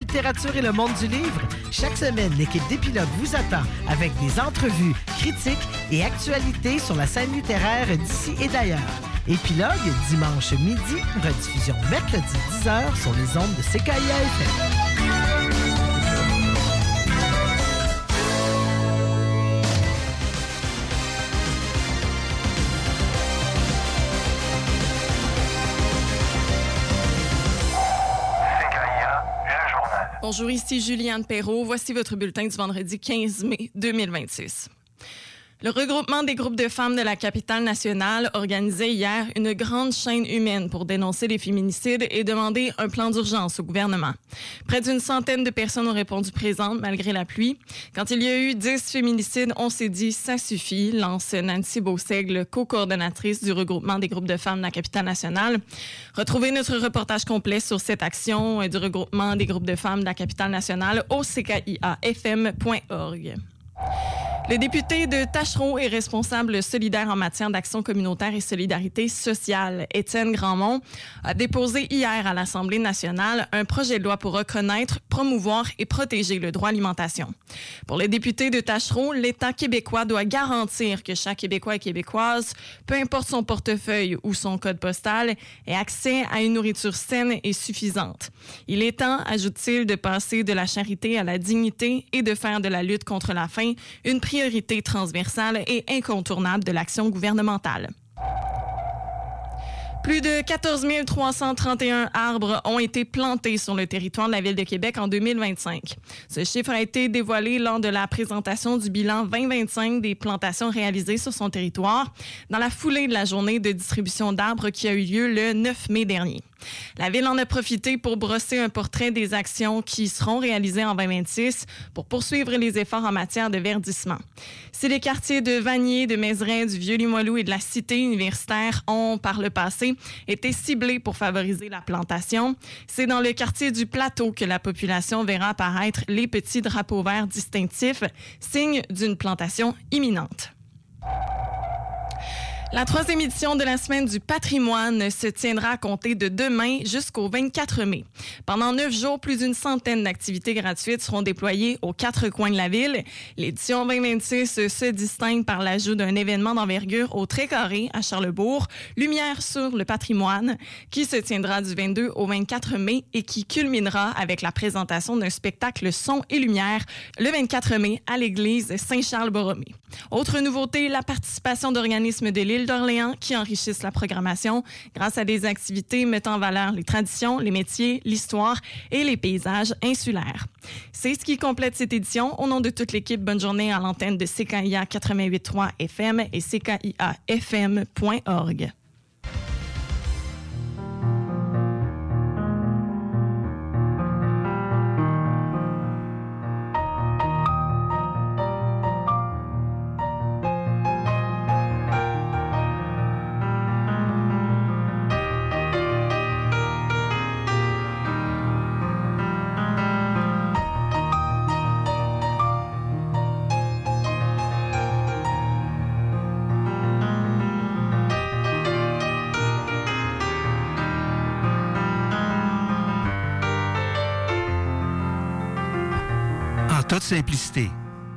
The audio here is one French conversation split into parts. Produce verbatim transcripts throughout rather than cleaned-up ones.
littérature et le monde du livre? Chaque semaine, l'équipe d'Épilogue vous attend avec des entrevues, critiques et actualités sur la scène littéraire d'ici et d'ailleurs. Épilogue, dimanche midi, rediffusion mercredi dix heures sur les ondes de C K I A F M. Bonjour, ici Juliane Perrault. Voici votre bulletin du vendredi quinze mai deux mille vingt-six. Le regroupement des groupes de femmes de la capitale nationale organisait hier une grande chaîne humaine pour dénoncer les féminicides et demander un plan d'urgence au gouvernement. Près d'une centaine de personnes ont répondu présentes malgré la pluie. Quand il y a eu dix féminicides, on s'est dit « ça suffit », lance Nancy Beausègle, co-coordonnatrice du regroupement des groupes de femmes de la capitale nationale. Retrouvez notre reportage complet sur cette action du regroupement des groupes de femmes de la capitale nationale au c k i a f m point org. Le député de Taschereau et responsable solidaire en matière d'action communautaire et solidarité sociale, Étienne Grandmont, a déposé hier à l'Assemblée nationale un projet de loi pour reconnaître, promouvoir et protéger le droit à l'alimentation. Pour le député de Taschereau, l'État québécois doit garantir que chaque Québécois et Québécoise, peu importe son portefeuille ou son code postal, ait accès à une nourriture saine et suffisante. Il est temps, ajoute-t-il, de passer de la charité à la dignité et de faire de la lutte contre la faim une priorité transversale et incontournable de l'action gouvernementale. Plus de quatorze mille trois cent trente et un arbres ont été plantés sur le territoire de la Ville de Québec en deux mille vingt-cinq. Ce chiffre a été dévoilé lors de la présentation du bilan vingt vingt-cinq des plantations réalisées sur son territoire, dans la foulée de la journée de distribution d'arbres qui a eu lieu le neuf mai dernier. La Ville en a profité pour brosser un portrait des actions qui seront réalisées en vingt vingt-six pour poursuivre les efforts en matière de verdissement. Si les quartiers de Vanier, de Mézeray, du Vieux-Limoilou et de la Cité universitaire ont, par le passé, été ciblés pour favoriser la plantation, c'est dans le quartier du Plateau que la population verra apparaître les petits drapeaux verts distinctifs, signe d'une plantation imminente. La troisième édition de la Semaine du patrimoine se tiendra à compter de demain jusqu'au vingt-quatre mai. Pendant neuf jours, plus d'une centaine d'activités gratuites seront déployées aux quatre coins de la ville. L'édition vingt vingt-six se distingue par l'ajout d'un événement d'envergure au Très-Carré à Charlesbourg, Lumière sur le patrimoine, qui se tiendra du vingt-deux au vingt-quatre mai et qui culminera avec la présentation d'un spectacle son et lumière le vingt-quatre mai à l'église Saint-Charles-Borromée. Autre nouveauté, la participation d'organismes de l'île d'Orléans qui enrichissent la programmation grâce à des activités mettant en valeur les traditions, les métiers, l'histoire et les paysages insulaires. C'est ce qui complète cette édition. Au nom de toute l'équipe, bonne journée à l'antenne de C K I A quatre-vingt-huit virgule trois F M et C K I A F M point org. Toute simplicité.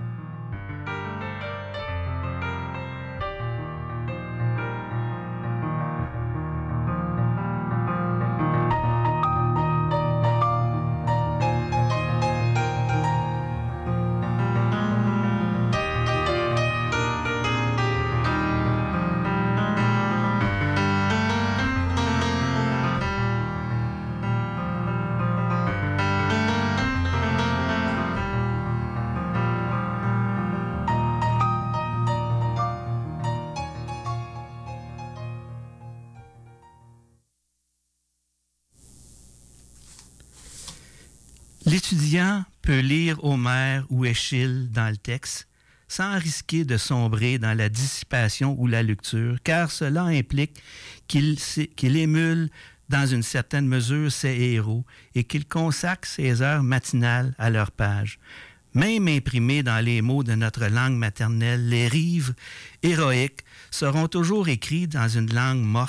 L'étudiant peut lire Homère ou Échille dans le texte sans risquer de sombrer dans la dissipation ou la lecture, car cela implique qu'il, qu'il émule dans une certaine mesure ses héros et qu'il consacre ses heures matinales à leur page. Même imprimés dans les mots de notre langue maternelle, les rives héroïques seront toujours écrits dans une langue morte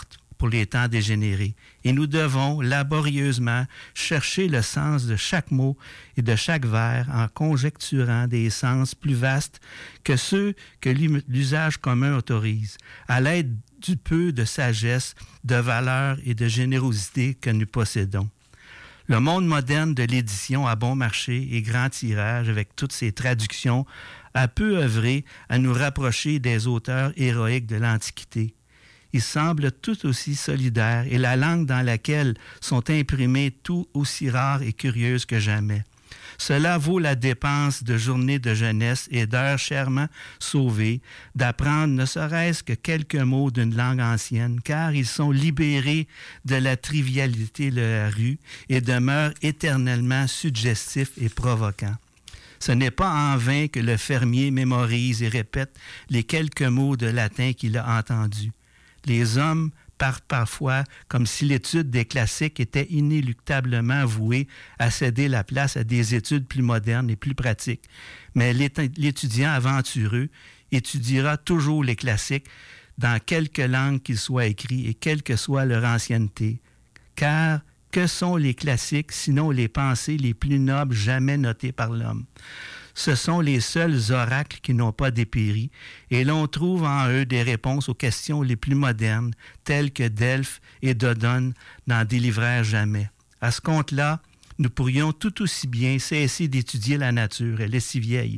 pour les temps dégénérés. Et nous devons laborieusement chercher le sens de chaque mot et de chaque vers en conjecturant des sens plus vastes que ceux que l'usage commun autorise, à l'aide du peu de sagesse, de valeur et de générosité que nous possédons. Le monde moderne de l'édition à bon marché et grand tirage, avec toutes ses traductions, a peu œuvré à nous rapprocher des auteurs héroïques de l'Antiquité. Ils semblent tout aussi solidaires et la langue dans laquelle sont imprimées tout aussi rares et curieuses que jamais. Cela vaut la dépense de journées de jeunesse et d'heures chèrement sauvées d'apprendre ne serait-ce que quelques mots d'une langue ancienne, car ils sont libérés de la trivialité de la rue et demeurent éternellement suggestifs et provoquants. Ce n'est pas en vain que le fermier mémorise et répète les quelques mots de latin qu'il a entendus. Les hommes partent parfois comme si l'étude des classiques était inéluctablement vouée à céder la place à des études plus modernes et plus pratiques. Mais l'étudiant aventureux étudiera toujours les classiques dans quelque langue qu'ils soient écrits et quelle que soit leur ancienneté. Car que sont les classiques sinon les pensées les plus nobles jamais notées par l'homme? Ce sont les seuls oracles qui n'ont pas dépéri, et l'on trouve en eux des réponses aux questions les plus modernes, telles que Delphes et Dodone n'en délivrèrent jamais. À ce compte-là, nous pourrions tout aussi bien cesser d'étudier la nature, elle est si vieille.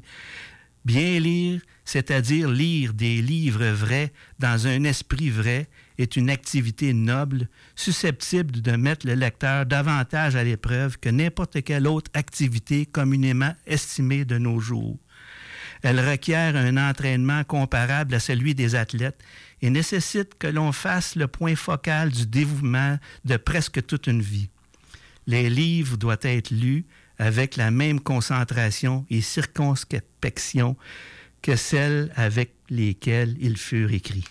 Bien lire, c'est-à-dire lire des livres vrais dans un esprit vrai, est une activité noble, susceptible de mettre le lecteur davantage à l'épreuve que n'importe quelle autre activité communément estimée de nos jours. Elle requiert un entraînement comparable à celui des athlètes et nécessite que l'on fasse le point focal du dévouement de presque toute une vie. Les livres doivent être lus avec la même concentration et circonspection que celles avec lesquelles ils furent écrits.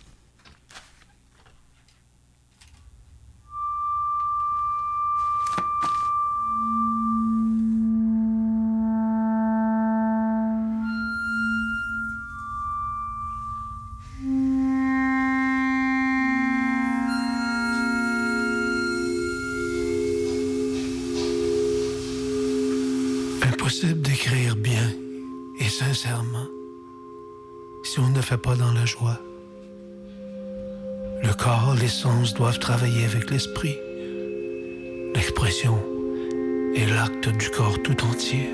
Impossible d'écrire bien et sincèrement si on ne le fait pas dans la joie. Le corps, les sens doivent travailler avec l'esprit. L'expression est l'acte du corps tout entier.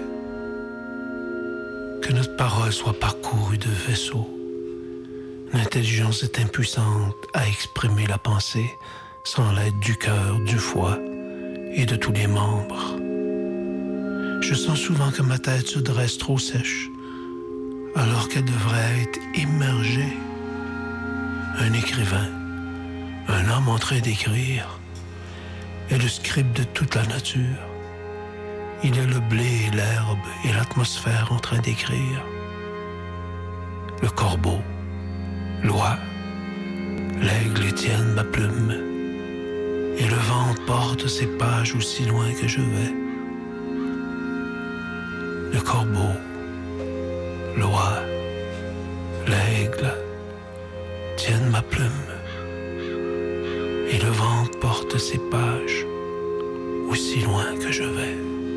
Que notre parole soit parcourue de vaisseaux. L'intelligence est impuissante à exprimer la pensée sans l'aide du cœur, du foie et de tous les membres. Je sens souvent que ma tête se dresse trop sèche, alors qu'elle devrait être immergée. Un écrivain, un homme en train d'écrire, est le scribe de toute la nature. Il est le blé et l'herbe et l'atmosphère en train d'écrire. Le corbeau, l'oie, l'aigle tiennent ma plume, et le vent porte ses pages aussi loin que je vais. Le corbeau, l'oie, l'aigle tiennent ma plume, et le vent porte ses pages aussi loin que je vais.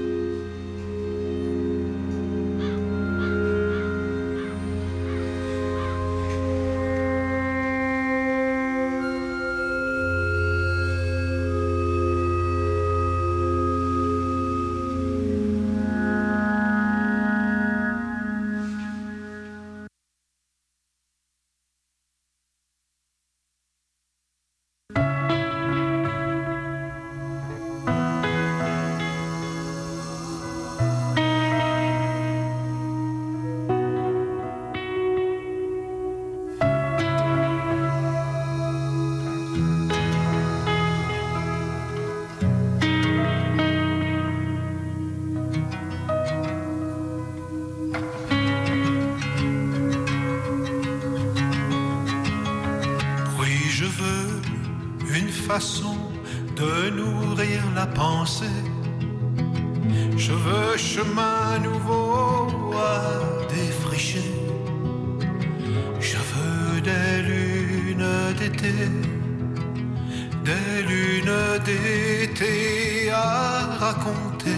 Façon de nourrir la pensée. Je veux chemin nouveau à défricher. Je veux des lunes d'été des lunes d'été à raconter.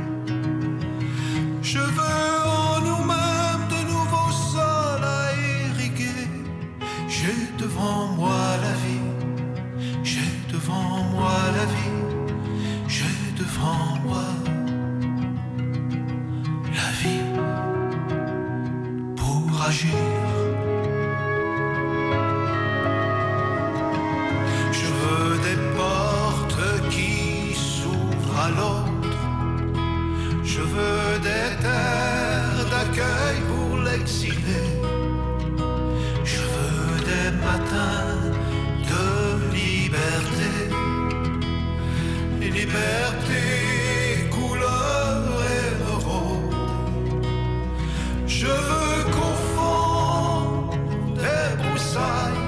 Je veux en nous-mêmes de nouveaux sols à irriguer. J'ai devant moi la vie, j'ai devant moi la vie, j'ai devant moi la vie pour agir. Je veux des portes qui s'ouvrent à l'autre. Je veux des terres d'accueil pour l'exilé. Je veux des matins de liberté. Liberté, couleur émeraude. Je veux qu'au fond des broussailles,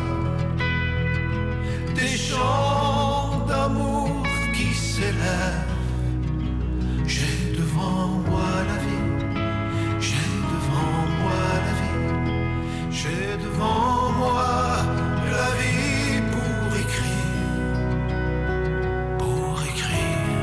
des chants d'amour qui s'élèvent. J'ai devant moi la vie, j'ai devant moi la vie, j'ai devant moi la vie pour écrire, pour écrire.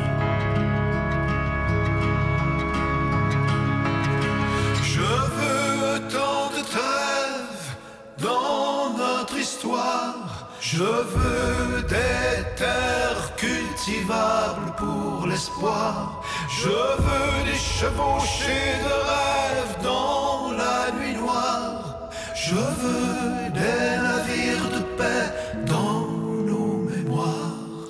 Je veux tant de trêves dans notre histoire. Je veux des terres cultivables pour l'espoir. Je veux des chevauchées de rêves dans la nuit noire. Je veux des navires de paix dans nos mémoires.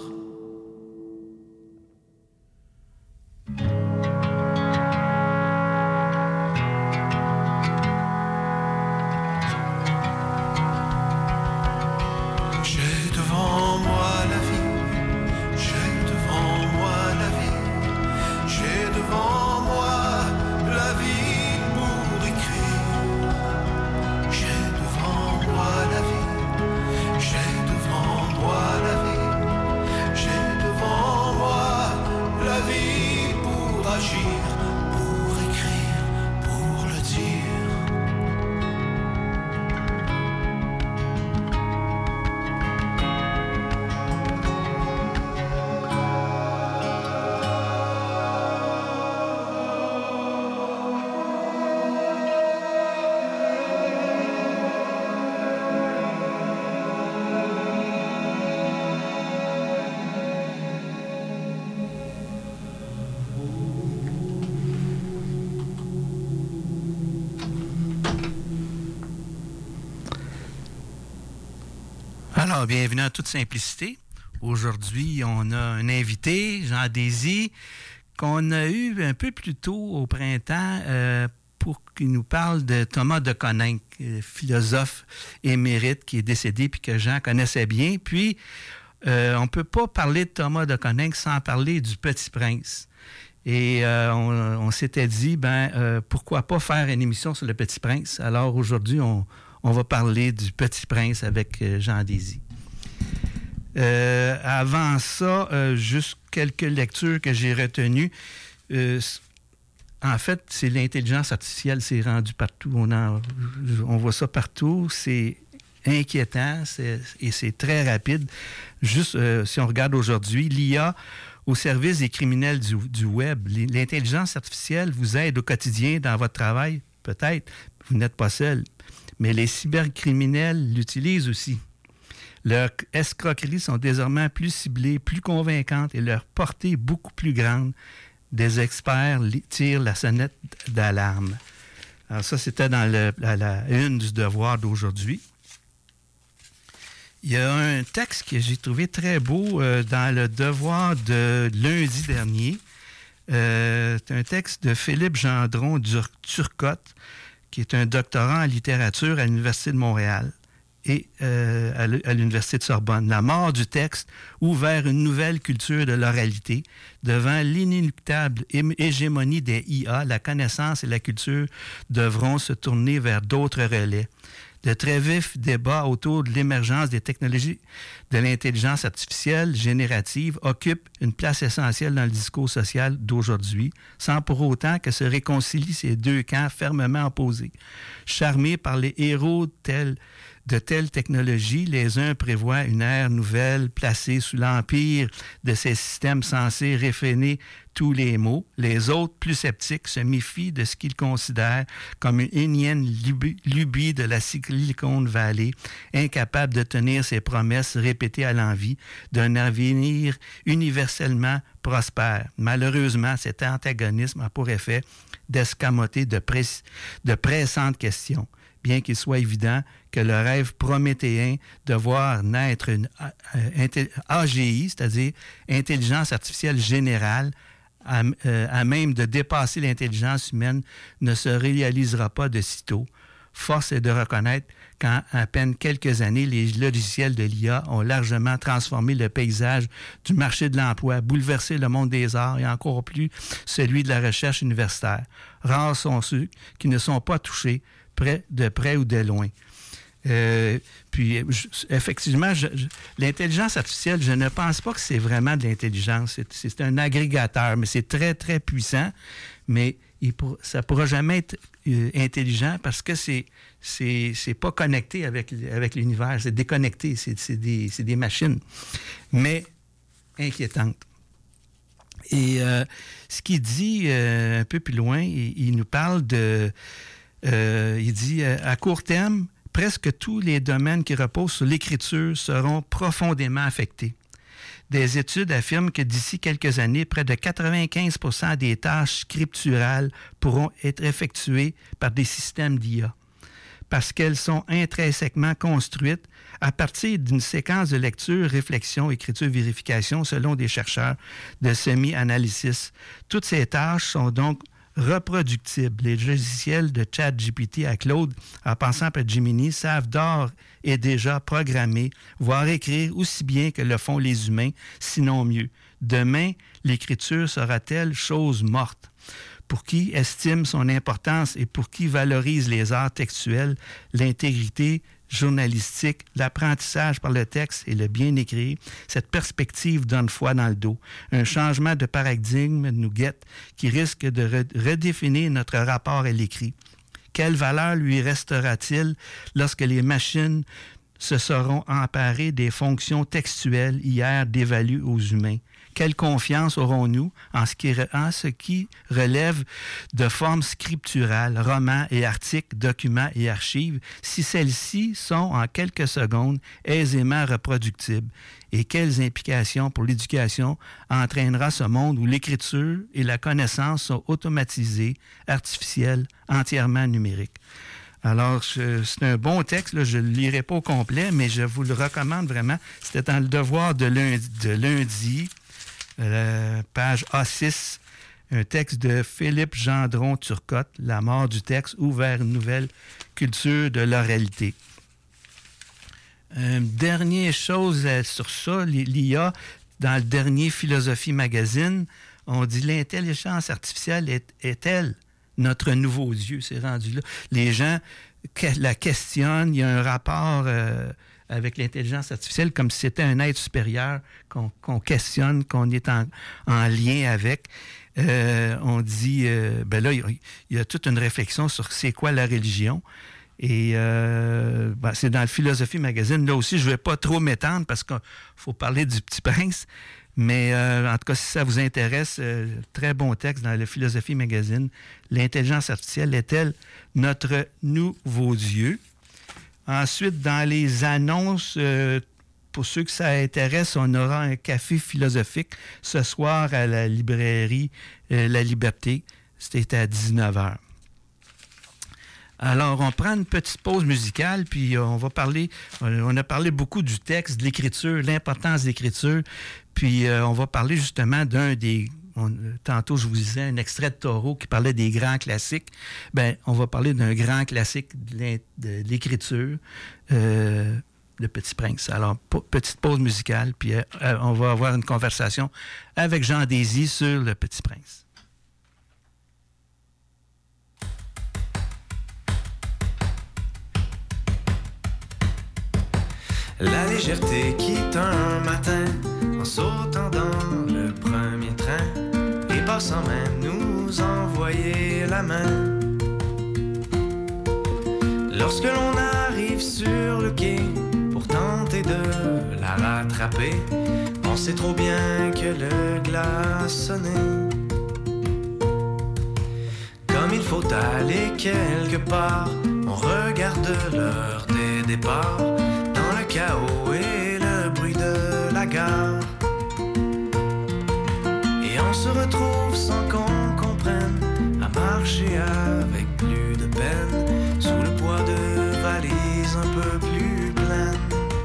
J'ai devant moi la vie, j'ai devant moi la vie, j'ai devant moi la vie pour écrire. J'ai devant moi la vie, j'ai devant moi la vie, j'ai devant moi la vie pour agir, pour écrire, pour le dire. Alors, bienvenue en toute simplicité. Aujourd'hui, on a un invité, Jean Désy, qu'on a eu un peu plus tôt au printemps euh, pour qu'il nous parle de Thomas de Coninck, philosophe émérite qui est décédé puis que Jean connaissait bien. Puis, euh, on ne peut pas parler de Thomas de Coninck sans parler du Petit Prince. Et euh, on, on s'était dit, ben euh, pourquoi pas faire une émission sur le Petit Prince? Alors aujourd'hui, on, on va parler du Petit Prince avec euh, Jean Désy. Euh, avant ça, euh, juste quelques lectures que j'ai retenues. Euh, en fait, c'est l'intelligence artificielle, c'est rendu partout. On, en, on voit ça partout. C'est inquiétant c'est, et c'est très rapide. Juste, euh, si on regarde aujourd'hui, l'I A au service des criminels du, du web. L'intelligence artificielle vous aide au quotidien dans votre travail, peut-être. Vous n'êtes pas seul. Mais les cybercriminels l'utilisent aussi. Leurs escroqueries sont désormais plus ciblées, plus convaincantes et leur portée beaucoup plus grande. Des experts tirent la sonnette d'alarme. Alors ça, c'était dans le, la, la une du Devoir d'aujourd'hui. Il y a un texte que j'ai trouvé très beau euh, dans le Devoir de lundi dernier. Euh, c'est un texte de Philippe Gendron Turcotte, qui est un doctorant en littérature à l'Université de Montréal et euh, à l'Université de Sorbonne. La mort du texte ouvre vers une nouvelle culture de l'oralité. Devant l'inéluctable hégémonie des I A, la connaissance et la culture devront se tourner vers d'autres relais. De très vifs débats autour de l'émergence des technologies de l'intelligence artificielle générative occupent une place essentielle dans le discours social d'aujourd'hui, sans pour autant que se réconcilient ces deux camps fermement opposés. Charmés par les héros tels de telles technologies, les uns prévoient une ère nouvelle placée sous l'empire de ces systèmes censés réfréner tous les maux. Les autres, plus sceptiques, se méfient de ce qu'ils considèrent comme une énième lubie, lubie de la Silicon Valley, incapable de tenir ses promesses répétées à l'envi d'un avenir universellement prospère. Malheureusement, cet antagonisme a pour effet d'escamoter de, press- de pressantes questions, bien qu'il soit évident que le rêve prométhéen de voir naître une A G I, c'est-à-dire intelligence artificielle générale, à, euh, à même de dépasser l'intelligence humaine, ne se réalisera pas de sitôt. Force est de reconnaître qu'en à peine quelques années, les logiciels de l'I A ont largement transformé le paysage du marché de l'emploi, bouleversé le monde des arts et encore plus celui de la recherche universitaire. Rares sont ceux qui ne sont pas touchés près, de près ou de loin. Euh, puis, je, effectivement, je, je, l'intelligence artificielle, je ne pense pas que c'est vraiment de l'intelligence. C'est, c'est un agrégateur, mais c'est très, très puissant. Mais il pour, ça ne pourra jamais être euh, intelligent parce que c'est, c'est, c'est pas connecté avec, avec l'univers. C'est déconnecté. C'est, c'est, des, c'est des machines. Mais inquiétantes. Et euh, ce qu'il dit euh, un peu plus loin, il, il nous parle de... Euh, il dit, euh, à court terme, presque tous les domaines qui reposent sur l'écriture seront profondément affectés. Des études affirment que d'ici quelques années, près de quatre-vingt-quinze pour cent des tâches scripturales pourront être effectuées par des systèmes d'I A, parce qu'elles sont intrinsèquement construites à partir d'une séquence de lecture, réflexion, écriture, vérification, selon des chercheurs de semi-analysis. Toutes ces tâches sont donc reproductibles. Les logiciels de ChatGPT à Claude, en passant par Gemini, savent d'ores et déjà programmer, voire écrire aussi bien que le font les humains, sinon mieux. Demain, l'écriture sera-t-elle chose morte? Pour qui estime son importance et pour qui valorise les arts textuels, l'intégrité journalistique, l'apprentissage par le texte et le bien écrit, cette perspective donne foi dans le dos. Un changement de paradigme nous guette qui risque de redéfinir notre rapport à l'écrit. Quelle valeur lui restera-t-il lorsque les machines se seront emparées des fonctions textuelles hier dévalues aux humains? Quelle confiance aurons-nous en ce, qui, en ce qui relève de formes scripturales, romans et articles, documents et archives, si celles-ci sont en quelques secondes aisément reproductibles? Et quelles implications pour l'éducation entraînera ce monde où l'écriture et la connaissance sont automatisées, artificielles, entièrement numériques? Alors, je, c'est un bon texte, là, je ne le lirai pas au complet, mais je vous le recommande vraiment. C'était dans le devoir de lundi, de lundi euh, page A six, un texte de Philippe Gendron-Turcotte, La mort du texte, ou vers une nouvelle culture de l'oralité. Euh, dernière chose euh, sur ça, l'I A, dans le dernier Philosophie Magazine, on dit l'intelligence artificielle est, est-elle notre nouveau Dieu? C'est rendu là. Les gens la questionnent, il y a un rapport euh, avec l'intelligence artificielle comme si c'était un être supérieur qu'on, qu'on questionne, qu'on est en, en lien avec. Euh, on dit, euh, ben là, il y, y a toute une réflexion sur c'est quoi la religion. Et euh, ben, c'est dans le Philosophie Magazine. Là aussi, je ne vais pas trop m'étendre parce qu'il faut parler du Petit Prince. Mais euh, en tout cas, si ça vous intéresse, euh, très bon texte dans le Philosophie Magazine. L'intelligence artificielle est-elle notre nouveau Dieu? Ensuite, dans les annonces, euh, pour ceux que ça intéresse, on aura un café philosophique ce soir à la librairie euh, La Liberté. C'était à dix-neuf heures. Alors, on prend une petite pause musicale, puis on va parler, on a parlé beaucoup du texte, de l'écriture, l'importance de l'écriture, puis euh, on va parler justement d'un des, on, tantôt je vous disais un extrait de Taureau qui parlait des grands classiques, bien, on va parler d'un grand classique de, de l'écriture, euh, Le Petit Prince. Alors, petite pause musicale, puis euh, on va avoir une conversation avec Jean Désy sur Le Petit Prince. La légèreté quitte un matin en sautant dans le premier train et passant même nous envoyer la main. Lorsque l'on arrive sur le quai de la rattraper. On sait trop bien que le glas sonnait. Comme il faut aller quelque part, on regarde l'heure des départs, dans le chaos et le bruit de la gare. Et on se retrouve sans qu'on comprenne, à marcher avec plus de peine, sous le poids de valises un peu plus pleines.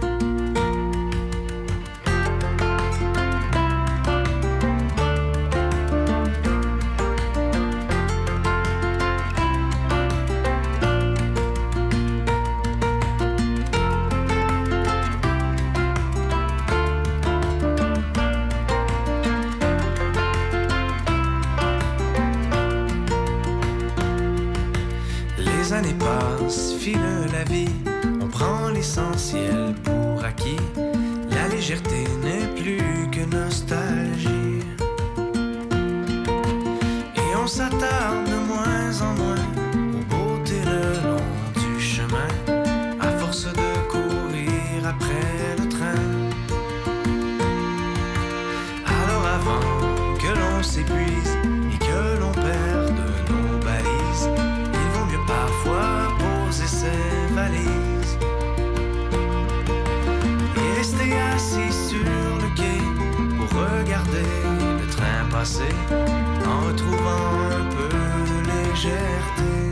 Les années passent, file la vie, on prend l'essentiel pour acquis. La légèreté n'est plus que nostalgie. Et on s'attarde de moins en moins aux beautés le long du chemin, à force de courir après le train. Alors avant que l'on s'épuise et que l'on perde nos balises, parfois poser ses valises et rester assis sur le quai pour regarder le train passer en retrouvant un peu de légèreté.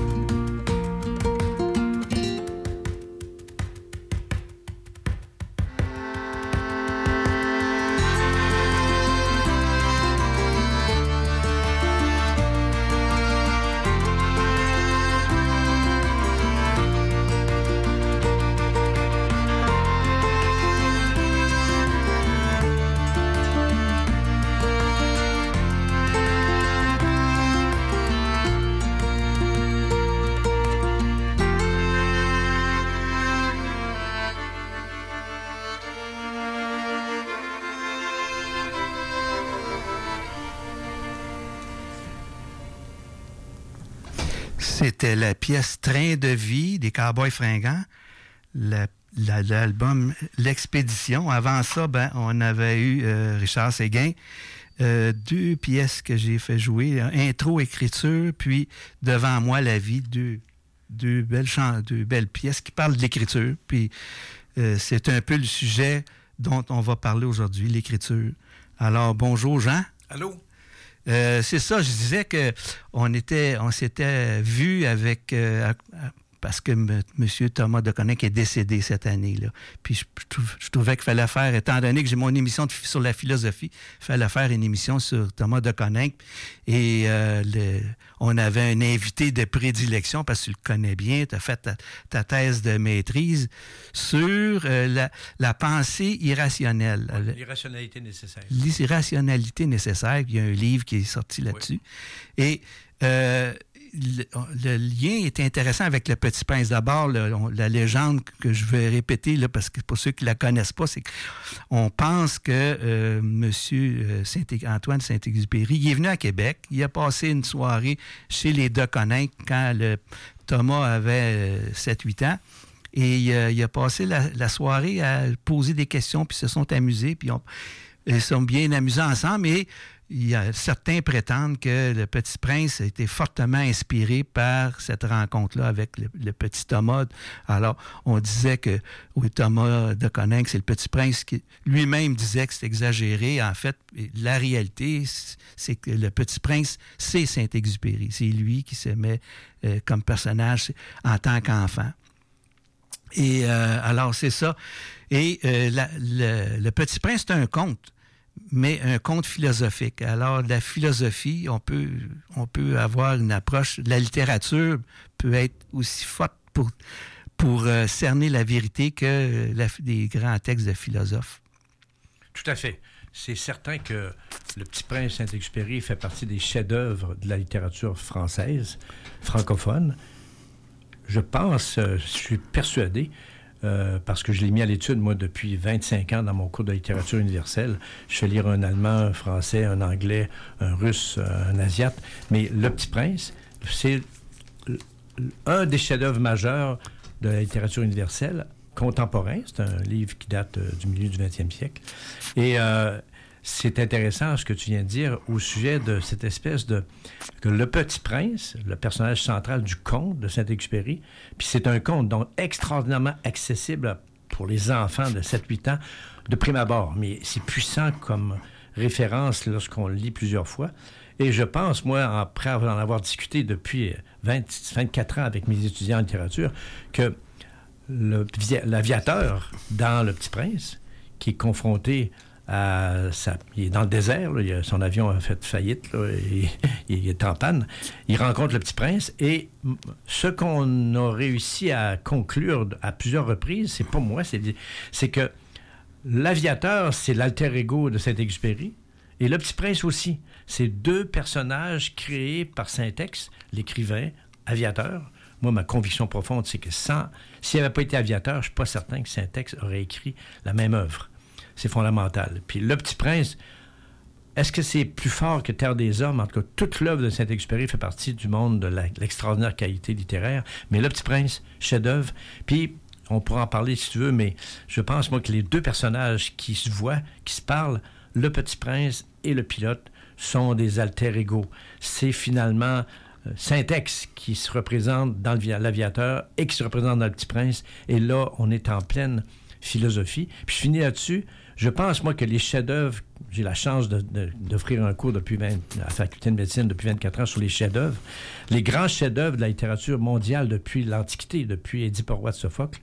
C'était la pièce Train de vie des Cowboys fringants, la, la, l'album L'Expédition. Avant ça, ben, on avait eu euh, Richard Séguin, euh, deux pièces que j'ai fait jouer, intro, écriture, puis Devant moi la vie, deux, deux, belles, chants, deux belles pièces qui parlent de l'écriture. Puis euh, c'est un peu le sujet dont on va parler aujourd'hui, l'écriture. Alors, bonjour Jean. Allô? Euh, c'est ça, je disais que on était, on s'était vu avec euh, parce que M. Thomas Deconinck est décédé cette année-là. Puis je, je, je trouvais qu'il fallait faire, étant donné que j'ai mon émission de, sur la philosophie, il fallait faire une émission sur Thomas Deconinck. Et euh, le, on avait un invité de prédilection, parce que tu le connais bien, tu as fait ta, ta thèse de maîtrise sur euh, la, la pensée irrationnelle. Oui, l'irrationalité nécessaire. L'irrationalité nécessaire. Il y a un livre qui est sorti là-dessus. Oui. Et euh, Le, le lien est intéressant avec Le Petit Prince. D'abord, le, on, la légende que je vais répéter, là, parce que pour ceux qui ne la connaissent pas, c'est qu'on pense que euh, M. Saint- Antoine Saint-Exupéry, il est venu à Québec, il a passé une soirée chez les Deconinck quand le, Thomas avait euh, sept huit ans, et il a, il a passé la, la soirée à poser des questions, puis ils se sont amusés, puis on, ils sont bien amusés ensemble, et il y a, certains prétendent que le Petit Prince a été fortement inspiré par cette rencontre-là avec le, le petit Thomas. Alors, on disait que oui, Thomas Deconinck, c'est le Petit Prince qui lui-même disait que c'est exagéré. En fait, la réalité, c'est que le Petit Prince, c'est Saint-Exupéry. C'est lui qui se met euh, comme personnage en tant qu'enfant. Et euh, alors, c'est ça. Et euh, la, le, le Petit Prince, c'est un conte, mais un conte philosophique. Alors, la philosophie, on peut, on peut avoir une approche. La littérature peut être aussi forte pour, pour euh, cerner la vérité que la, des grands textes de philosophes. Tout à fait. C'est certain que Le Petit Prince Saint-Exupéry fait partie des chefs-d'œuvre de la littérature française, francophone. Je pense, euh, je suis persuadé, Euh, parce que je l'ai mis à l'étude, moi, depuis vingt-cinq ans dans mon cours de littérature universelle. Je fais lire un Allemand, un Français, un Anglais, un Russe, un Asiate. Mais Le Petit Prince, c'est un des chefs-d'œuvre majeurs de la littérature universelle, contemporain. C'est un livre qui date euh, du milieu du vingtième siècle. Et euh, c'est intéressant ce que tu viens de dire au sujet de cette espèce de... que Le Petit Prince, le personnage central du conte de Saint-Exupéry, puis c'est un conte donc extraordinairement accessible pour les enfants de sept huit ans de prime abord. Mais c'est puissant comme référence lorsqu'on le lit plusieurs fois. Et je pense, moi, après en avoir discuté depuis vingt, vingt-quatre ans avec mes étudiants en littérature, que le, l'aviateur dans Le Petit Prince, qui est confronté à sa, il est dans le désert, là, il a, son avion a fait faillite, là, et, il est en panne. Il rencontre Le Petit Prince et ce qu'on a réussi à conclure à plusieurs reprises, c'est pas moi, c'est, c'est que l'aviateur, c'est l'alter ego de Saint-Exupéry et Le Petit Prince aussi. C'est deux personnages créés par Saint-Ex, l'écrivain, aviateur. Moi, ma conviction profonde, c'est que sans, s'il n'avait pas été aviateur, je ne suis pas certain que Saint-Ex aurait écrit la même œuvre. C'est fondamental. Puis Le Petit Prince, est-ce que c'est plus fort que Terre des Hommes? En tout cas, toute l'œuvre de Saint-Exupéry fait partie du monde de la, l'extraordinaire qualité littéraire. Mais Le Petit Prince, chef-d'œuvre. Puis, on pourra en parler si tu veux, mais je pense, moi, que les deux personnages qui se voient, qui se parlent, Le Petit Prince et le pilote, sont des alter ego. C'est finalement Saint-Ex qui se représente dans le, l'aviateur et qui se représente dans Le Petit Prince. Et là, on est en pleine philosophie. Puis je finis là-dessus. Je pense, moi, que les chefs-d'œuvre, j'ai la chance de, de, d'offrir un cours depuis vingt, à la faculté de médecine depuis vingt-quatre ans sur les chefs-d'œuvre. Les grands chefs-d'œuvre de la littérature mondiale depuis l'Antiquité, depuis Édipe au roi de Sophocle,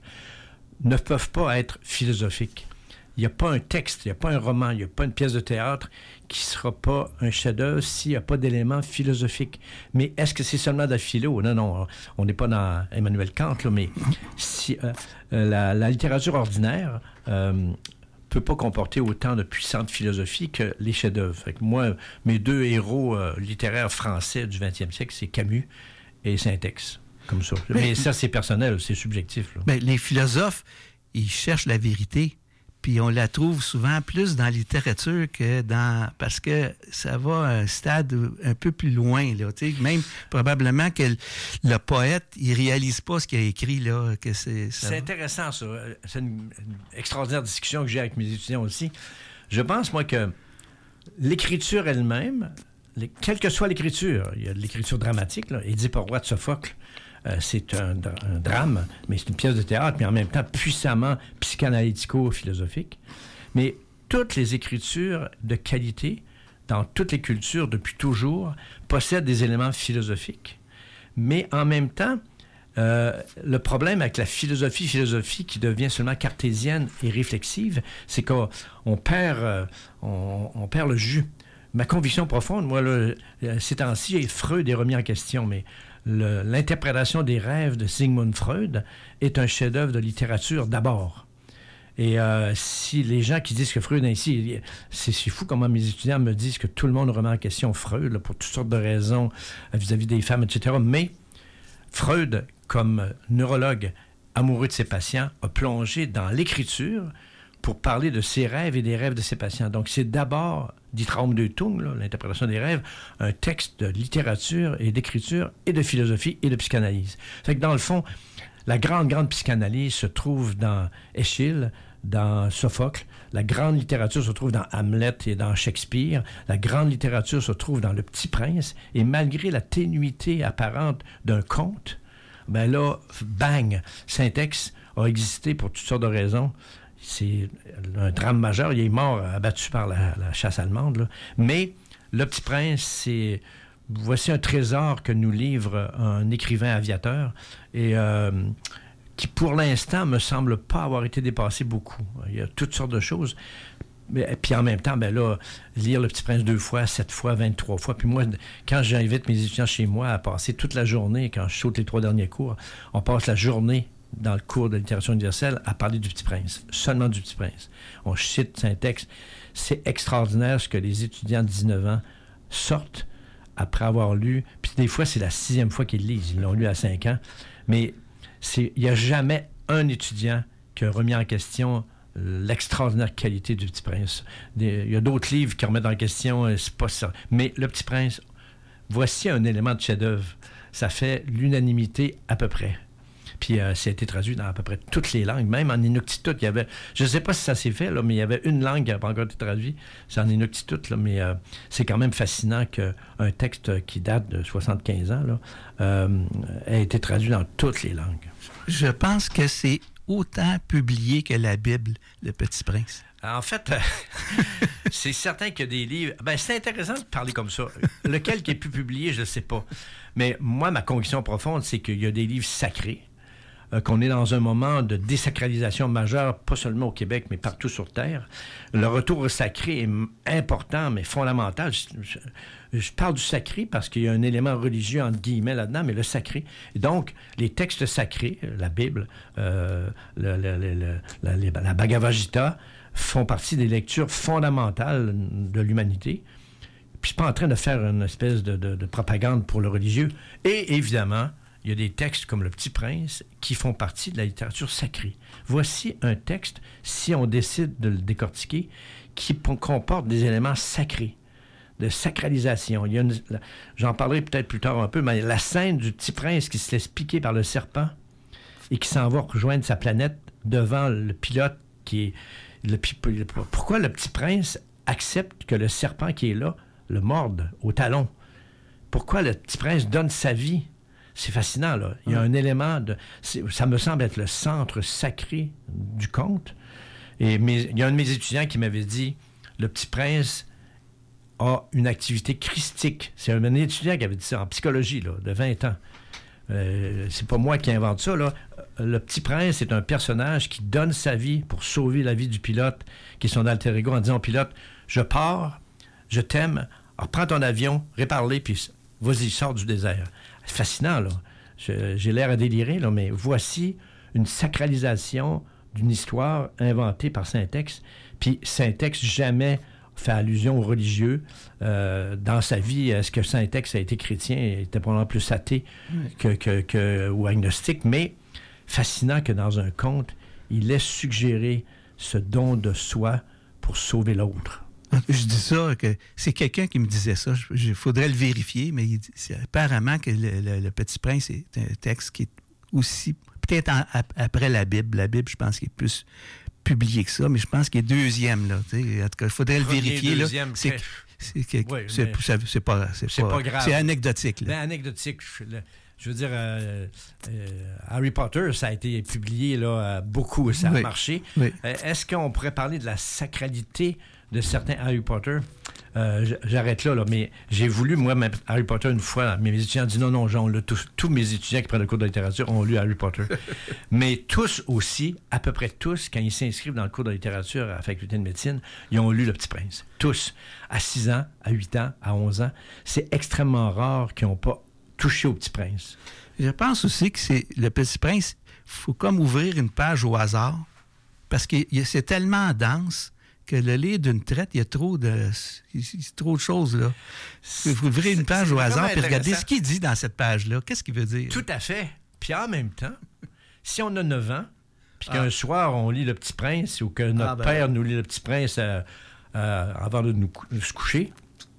ne peuvent pas être philosophiques. Il n'y a pas un texte, il n'y a pas un roman, il n'y a pas une pièce de théâtre qui ne sera pas un chef-d'œuvre s'il n'y a pas d'éléments philosophiques. Mais est-ce que c'est seulement de la philo? Non, non, on n'est pas dans Emmanuel Kant, là, mais si, euh, la, la littérature ordinaire euh, peut pas comporter autant de puissante philosophie que les chefs-d'œuvre. Fait que moi, mes deux héros euh, littéraires français du vingtième siècle, c'est Camus et Saint-Ex, comme ça. Mais, mais ça, c'est personnel, c'est subjectif. Là. Ben, les philosophes, ils cherchent la vérité. Puis on la trouve souvent plus dans la littérature que dans... Parce que ça va à un stade un peu plus loin, là. Tu sais, même probablement que le, le poète, il réalise pas ce qu'il a écrit, là. Que c'est ça c'est intéressant, ça. C'est une, une extraordinaire discussion que j'ai avec mes étudiants aussi. Je pense, moi, que l'écriture elle-même, les, quelle que soit l'écriture, il y a de l'écriture dramatique, là. Édipe au roi de Sophocle, Euh, c'est un, un drame, mais c'est une pièce de théâtre, mais en même temps puissamment psychanalytico-philosophique. Mais toutes les écritures de qualité, dans toutes les cultures depuis toujours, possèdent des éléments philosophiques. Mais en même temps, euh, le problème avec la philosophie, philosophie qui devient seulement cartésienne et réflexive, c'est qu'on on perd, euh, on, on perd le jus. Ma conviction profonde, moi, là, ces temps-ci, Freud est remis en question, mais Le, l'interprétation des rêves de Sigmund Freud est un chef-d'œuvre de littérature d'abord. Et euh, si les gens qui disent que Freud ainsi, c'est, c'est fou comment mes étudiants me disent que tout le monde remet en question Freud là, pour toutes sortes de raisons vis-à-vis des femmes, et cetera. Mais Freud, comme neurologue amoureux de ses patients, a plongé dans l'écriture pour parler de ses rêves et des rêves de ses patients. Donc, c'est d'abord, dit Traum de Tung, là, l'interprétation des rêves, un texte de littérature et d'écriture et de philosophie et de psychanalyse. Fait que dans le fond, la grande, grande psychanalyse se trouve dans Eschyle, dans Sophocle. La grande littérature se trouve dans Hamlet et dans Shakespeare. La grande littérature se trouve dans Le Petit Prince. Et malgré la ténuité apparente d'un conte, ben là, bang, Saint-Ex a existé pour toutes sortes de raisons. C'est un drame majeur. Il est mort abattu par la, la chasse allemande. Là. Mais Le Petit Prince, c'est... Voici un trésor que nous livre un écrivain aviateur et euh, qui, pour l'instant, me semble pas avoir été dépassé beaucoup. Il y a toutes sortes de choses. Et puis en même temps, ben là, lire Le Petit Prince deux fois, sept fois, vingt-trois fois. Puis moi, quand j'invite mes étudiants chez moi à passer toute la journée, quand je saute les trois derniers cours, on passe la journée dans le cours de littérature universelle à parler du Petit Prince, seulement du Petit Prince. On cite Saint-Ex. C'est extraordinaire ce que les étudiants de dix-neuf ans sortent après avoir lu. Puis des fois, c'est la sixième fois qu'ils lisent. Ils l'ont lu à cinq ans. Mais il n'y a jamais un étudiant qui a remis en question l'extraordinaire qualité du Petit Prince. Il y a d'autres livres qui remettent en question, c'est pas ça. Mais Le Petit Prince, voici un élément de chef-d'œuvre. Ça fait l'unanimité à peu près. Puis euh, ça a été traduit dans à peu près toutes les langues, même en Inuktitut. Il y avait, je ne sais pas si ça s'est fait, là, mais il y avait une langue qui n'a pas encore été traduite, c'est en Inuktitut, là, mais euh, c'est quand même fascinant qu'un texte qui date de soixante-quinze ans là, euh, ait été traduit dans toutes les langues. Je pense que c'est autant publié que la Bible, Le Petit Prince. En fait, euh, c'est certain qu'il y a des livres... Ben, c'est intéressant de parler comme ça. Lequel qui est plus publié, je ne sais pas. Mais moi, ma conviction profonde, c'est qu'il y a des livres sacrés, euh, qu'on est dans un moment de désacralisation majeure, pas seulement au Québec, mais partout sur Terre. Le retour au sacré est important, mais fondamental. Je, je, je parle du sacré parce qu'il y a un élément religieux, entre guillemets, là-dedans, mais le sacré. Et donc, les textes sacrés, la Bible, euh, le, le, le, le, la, la Bhagavad Gita, font partie des lectures fondamentales de l'humanité. Puis je suis pas en train de faire une espèce de, de, de propagande pour le religieux. Et évidemment, il y a des textes comme Le Petit Prince qui font partie de la littérature sacrée. Voici un texte, si on décide de le décortiquer, qui comporte des éléments sacrés, de sacralisation. Il y a une, j'en parlerai peut-être plus tard un peu, mais la scène du Petit Prince qui se laisse piquer par le serpent et qui s'en va rejoindre sa planète devant le pilote qui est... Le, pourquoi le Petit Prince accepte que le serpent qui est là le morde au talon? Pourquoi le Petit Prince donne sa vie? C'est fascinant, là. Il y a un élément de... Ça me semble être le centre sacré du conte. Et mes, il y a un de mes étudiants qui m'avait dit, le Petit Prince a une activité christique. C'est un étudiant qui avait dit ça en psychologie, là, de vingt ans. Euh, c'est pas moi qui invente ça, là. Le Petit Prince est un personnage qui donne sa vie pour sauver la vie du pilote, qui est son alter ego, en disant au pilote, je pars, je t'aime, alors prends ton avion, répare-les, puis vas-y, sors du désert. C'est fascinant, là. Je, j'ai l'air à délirer, là, mais voici une sacralisation d'une histoire inventée par Saint-Ex. Puis Saint-Ex jamais fait allusion aux religieux. Euh, dans sa vie, est-ce que Saint-Ex a été chrétien? Il était probablement plus athée que, que, que, ou agnostique, mais fascinant que dans un conte, il laisse suggérer ce don de soi pour sauver l'autre. Je dis ça, que c'est quelqu'un qui me disait ça. Il faudrait le vérifier, mais il dit, c'est apparemment que le, le, le Petit Prince est un texte qui est aussi, peut-être en, après la Bible. La Bible, je pense qu'il est plus publié que ça, mais je pense qu'il est deuxième, là. En tout cas, il faudrait le vérifier. Là. C'est, c'est, c'est, oui, c'est, c'est, c'est pas, c'est c'est pas, pas grave. C'est anecdotique. Là. Ben, anecdotique. Je, je veux dire, euh, euh, Harry Potter, ça a été publié là, beaucoup, ça a oui. marché. Oui. Euh, est-ce qu'on pourrait parler de la sacralité de certains Harry Potter? Euh, j'arrête là, là, mais j'ai voulu, moi, même Harry Potter une fois, mes étudiants ont dit non, non, Jean, là, tous, tous mes étudiants qui prennent le cours de littérature ont lu Harry Potter. Mais tous aussi, à peu près tous, quand ils s'inscrivent dans le cours de littérature à la faculté de médecine, ils ont lu Le Petit Prince. Tous. À six ans, à huit ans, à onze ans. C'est extrêmement rare qu'ils n'ont pas touché au Petit Prince. Je pense aussi que c'est Le Petit Prince, il faut comme ouvrir une page au hasard, parce que c'est tellement dense que le lire d'une traite, il y a trop de, il y a trop de choses, là. Il faut ouvrir une page au hasard et regarder ce qu'il dit dans cette page-là. Qu'est-ce qu'il veut dire? Tout à fait. Puis en même temps, si on a neuf ans, puis ah. qu'un soir, on lit Le Petit Prince, ou que notre ah, ben père ouais. nous lit Le Petit Prince euh, euh, avant de nous, de se coucher,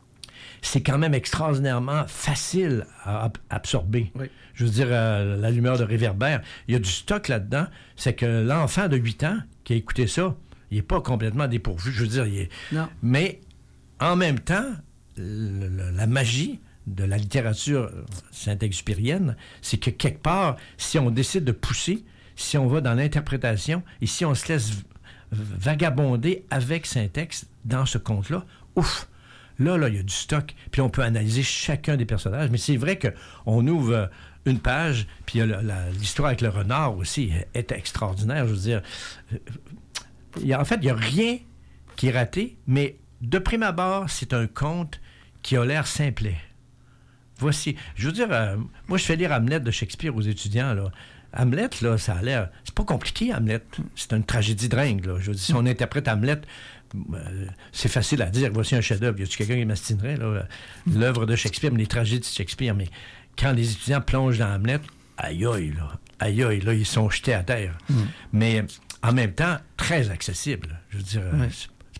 c'est quand même extraordinairement facile à ab- absorber. Oui. Je veux dire, euh, la lumière de réverbère, il y a du stock là-dedans. C'est que l'enfant de huit ans qui a écouté ça, il n'est pas complètement dépourvu, je veux dire. Il est... Non. Mais en même temps, le, le, la magie de la littérature saint-exupérienne, c'est que quelque part, si on décide de pousser, si on va dans l'interprétation et si on se laisse vagabonder avec Saint-Ex dans ce conte-là, ouf! Là, là, il y a du stock. Puis on peut analyser chacun des personnages. Mais c'est vrai qu'on ouvre une page, puis il y a la, l'histoire avec le renard aussi est extraordinaire. Je veux dire, il y a, en fait, il n'y a rien qui est raté, mais de prime abord, c'est un conte qui a l'air simplet. Voici. Je veux dire, euh, moi, je fais lire Hamlet de Shakespeare aux étudiants, là. Hamlet, là, ça a l'air... C'est pas compliqué, Hamlet. C'est une tragédie dingue, là. Je veux dire, si on interprète Hamlet... Euh, c'est facile à dire, voici un chef-d'œuvre. Y a-tu quelqu'un qui m'astinerait, là? L'œuvre de Shakespeare, mais les tragédies de Shakespeare. Mais quand les étudiants plongent dans Hamlet, aïe aïe, là, aïe aïe, là, ils sont jetés à terre. Mm. Mais en même temps, très accessible. Je veux dire, mm. c'est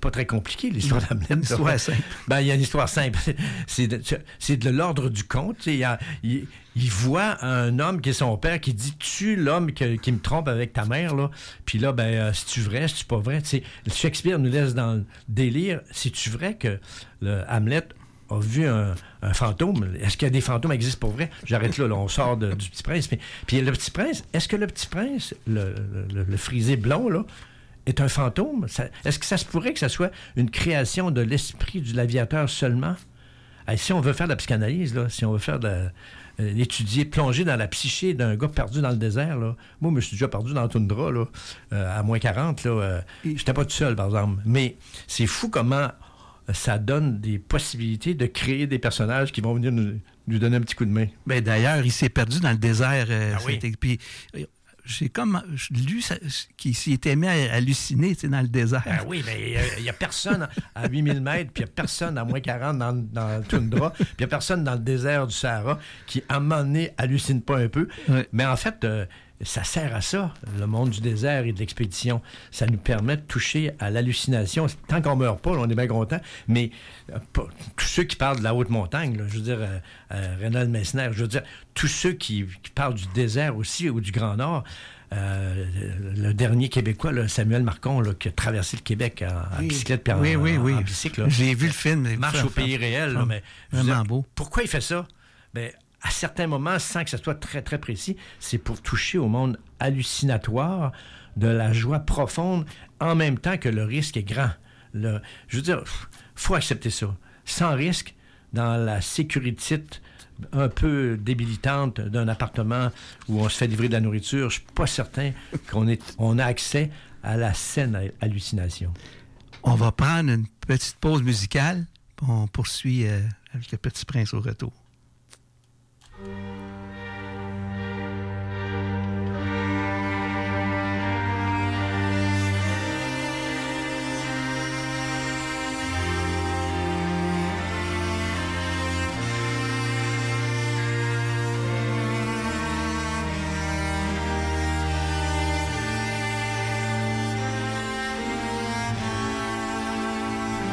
c'est pas très compliqué, l'histoire d'Hamlet. Une histoire simple. Ben, il y a une histoire simple. C'est de, c'est de l'ordre du conte. Il, y a, il, il voit un homme qui est son père qui dit « Tu l'homme que, qui me trompe avec ta mère, là. » Puis là, ben, euh, c'est-tu vrai, c'est-tu pas vrai? T'sais, Shakespeare nous laisse dans le délire. C'est-tu vrai que le Hamlet a vu un, un fantôme? Est-ce que des fantômes existent pour vrai? J'arrête là, là on sort de, du Petit Prince. Mais, puis le Petit Prince, est-ce que le Petit Prince, le, le, le frisé blond, là, est un fantôme? Ça, est-ce que ça se pourrait que ça soit une création de l'esprit du l'aviateur seulement? Et si on veut faire de la psychanalyse, là, si on veut faire de la, euh, étudier, plonger dans la psyché d'un gars perdu dans le désert, là, moi, je me suis déjà perdu dans la toundra, là, euh, à moins quarante, là, euh, j'étais pas tout seul, par exemple. Mais c'est fou comment ça donne des possibilités de créer des personnages qui vont venir nous, nous donner un petit coup de main. Bien, d'ailleurs, il s'est perdu dans le désert. Euh, ah oui. Puis, j'ai comme lu qu'il s'était mis à halluciner dans le désert. Ah oui, mais il n'y a, a personne à huit mille mètres, puis il n'y a personne à moins quarante dans, dans le toundra, puis il n'y a personne dans le désert du Sahara qui, à un moment donné, hallucine pas un peu. Oui. Mais en fait, euh, ça sert à ça, le monde du désert et de l'expédition. Ça nous permet de toucher à l'hallucination. Tant qu'on ne meurt pas, là, on est bien content, mais euh, pas, tous ceux qui parlent de la haute montagne, là, je veux dire, euh, euh, Reynald Messner, je veux dire, tous ceux qui, qui parlent du désert aussi, ou du Grand Nord, euh, le, le dernier Québécois, là, Samuel Marcon, là, qui a traversé le Québec en, oui. en bicyclette puis en, oui, oui, oui. en, en bicycle. Là. J'ai vu le film. Il marche au pays réel. Là, mais, vraiment dire, beau. Pourquoi il fait ça? Ben, à certains moments, sans que ce soit très, très précis, c'est pour toucher au monde hallucinatoire de la joie profonde, en même temps que le risque est grand. Le, je veux dire, il faut accepter ça. Sans risque, dans la sécurité un peu débilitante d'un appartement où on se fait livrer de la nourriture, je ne suis pas certain qu'on est, on a accès à la saine hallucination. On va prendre une petite pause musicale. On poursuit euh, avec le Petit Prince au retour.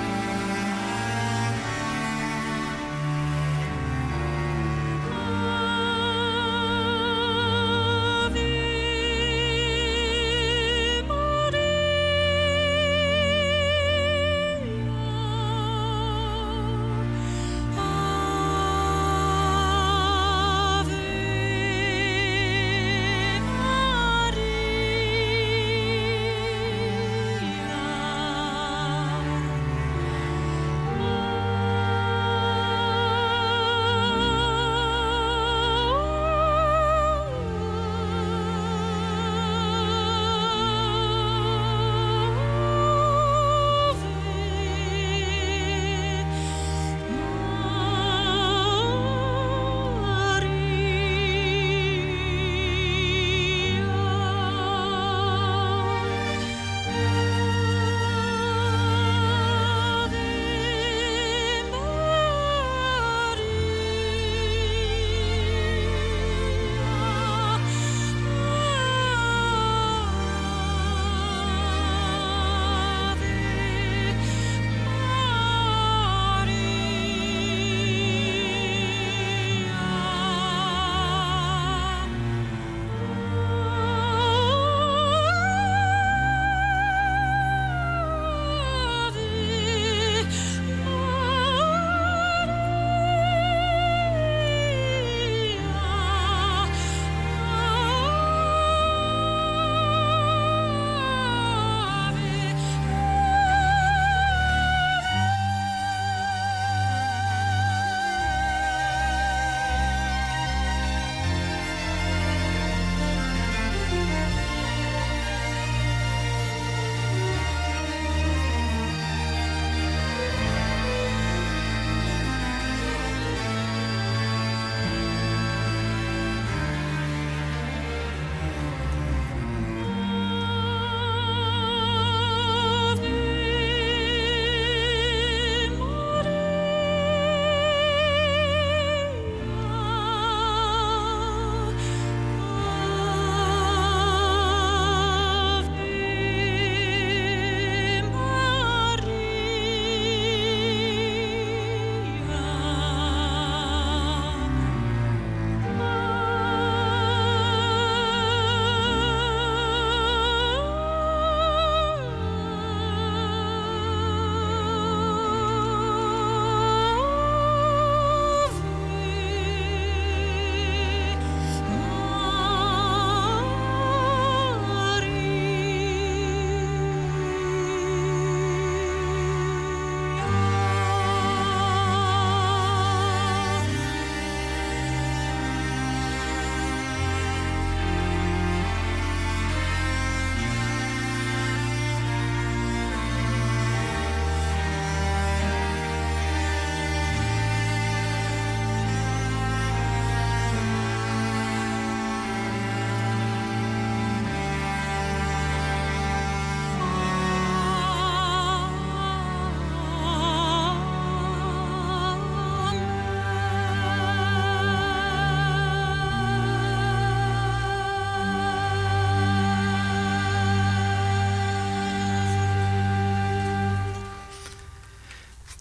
Oh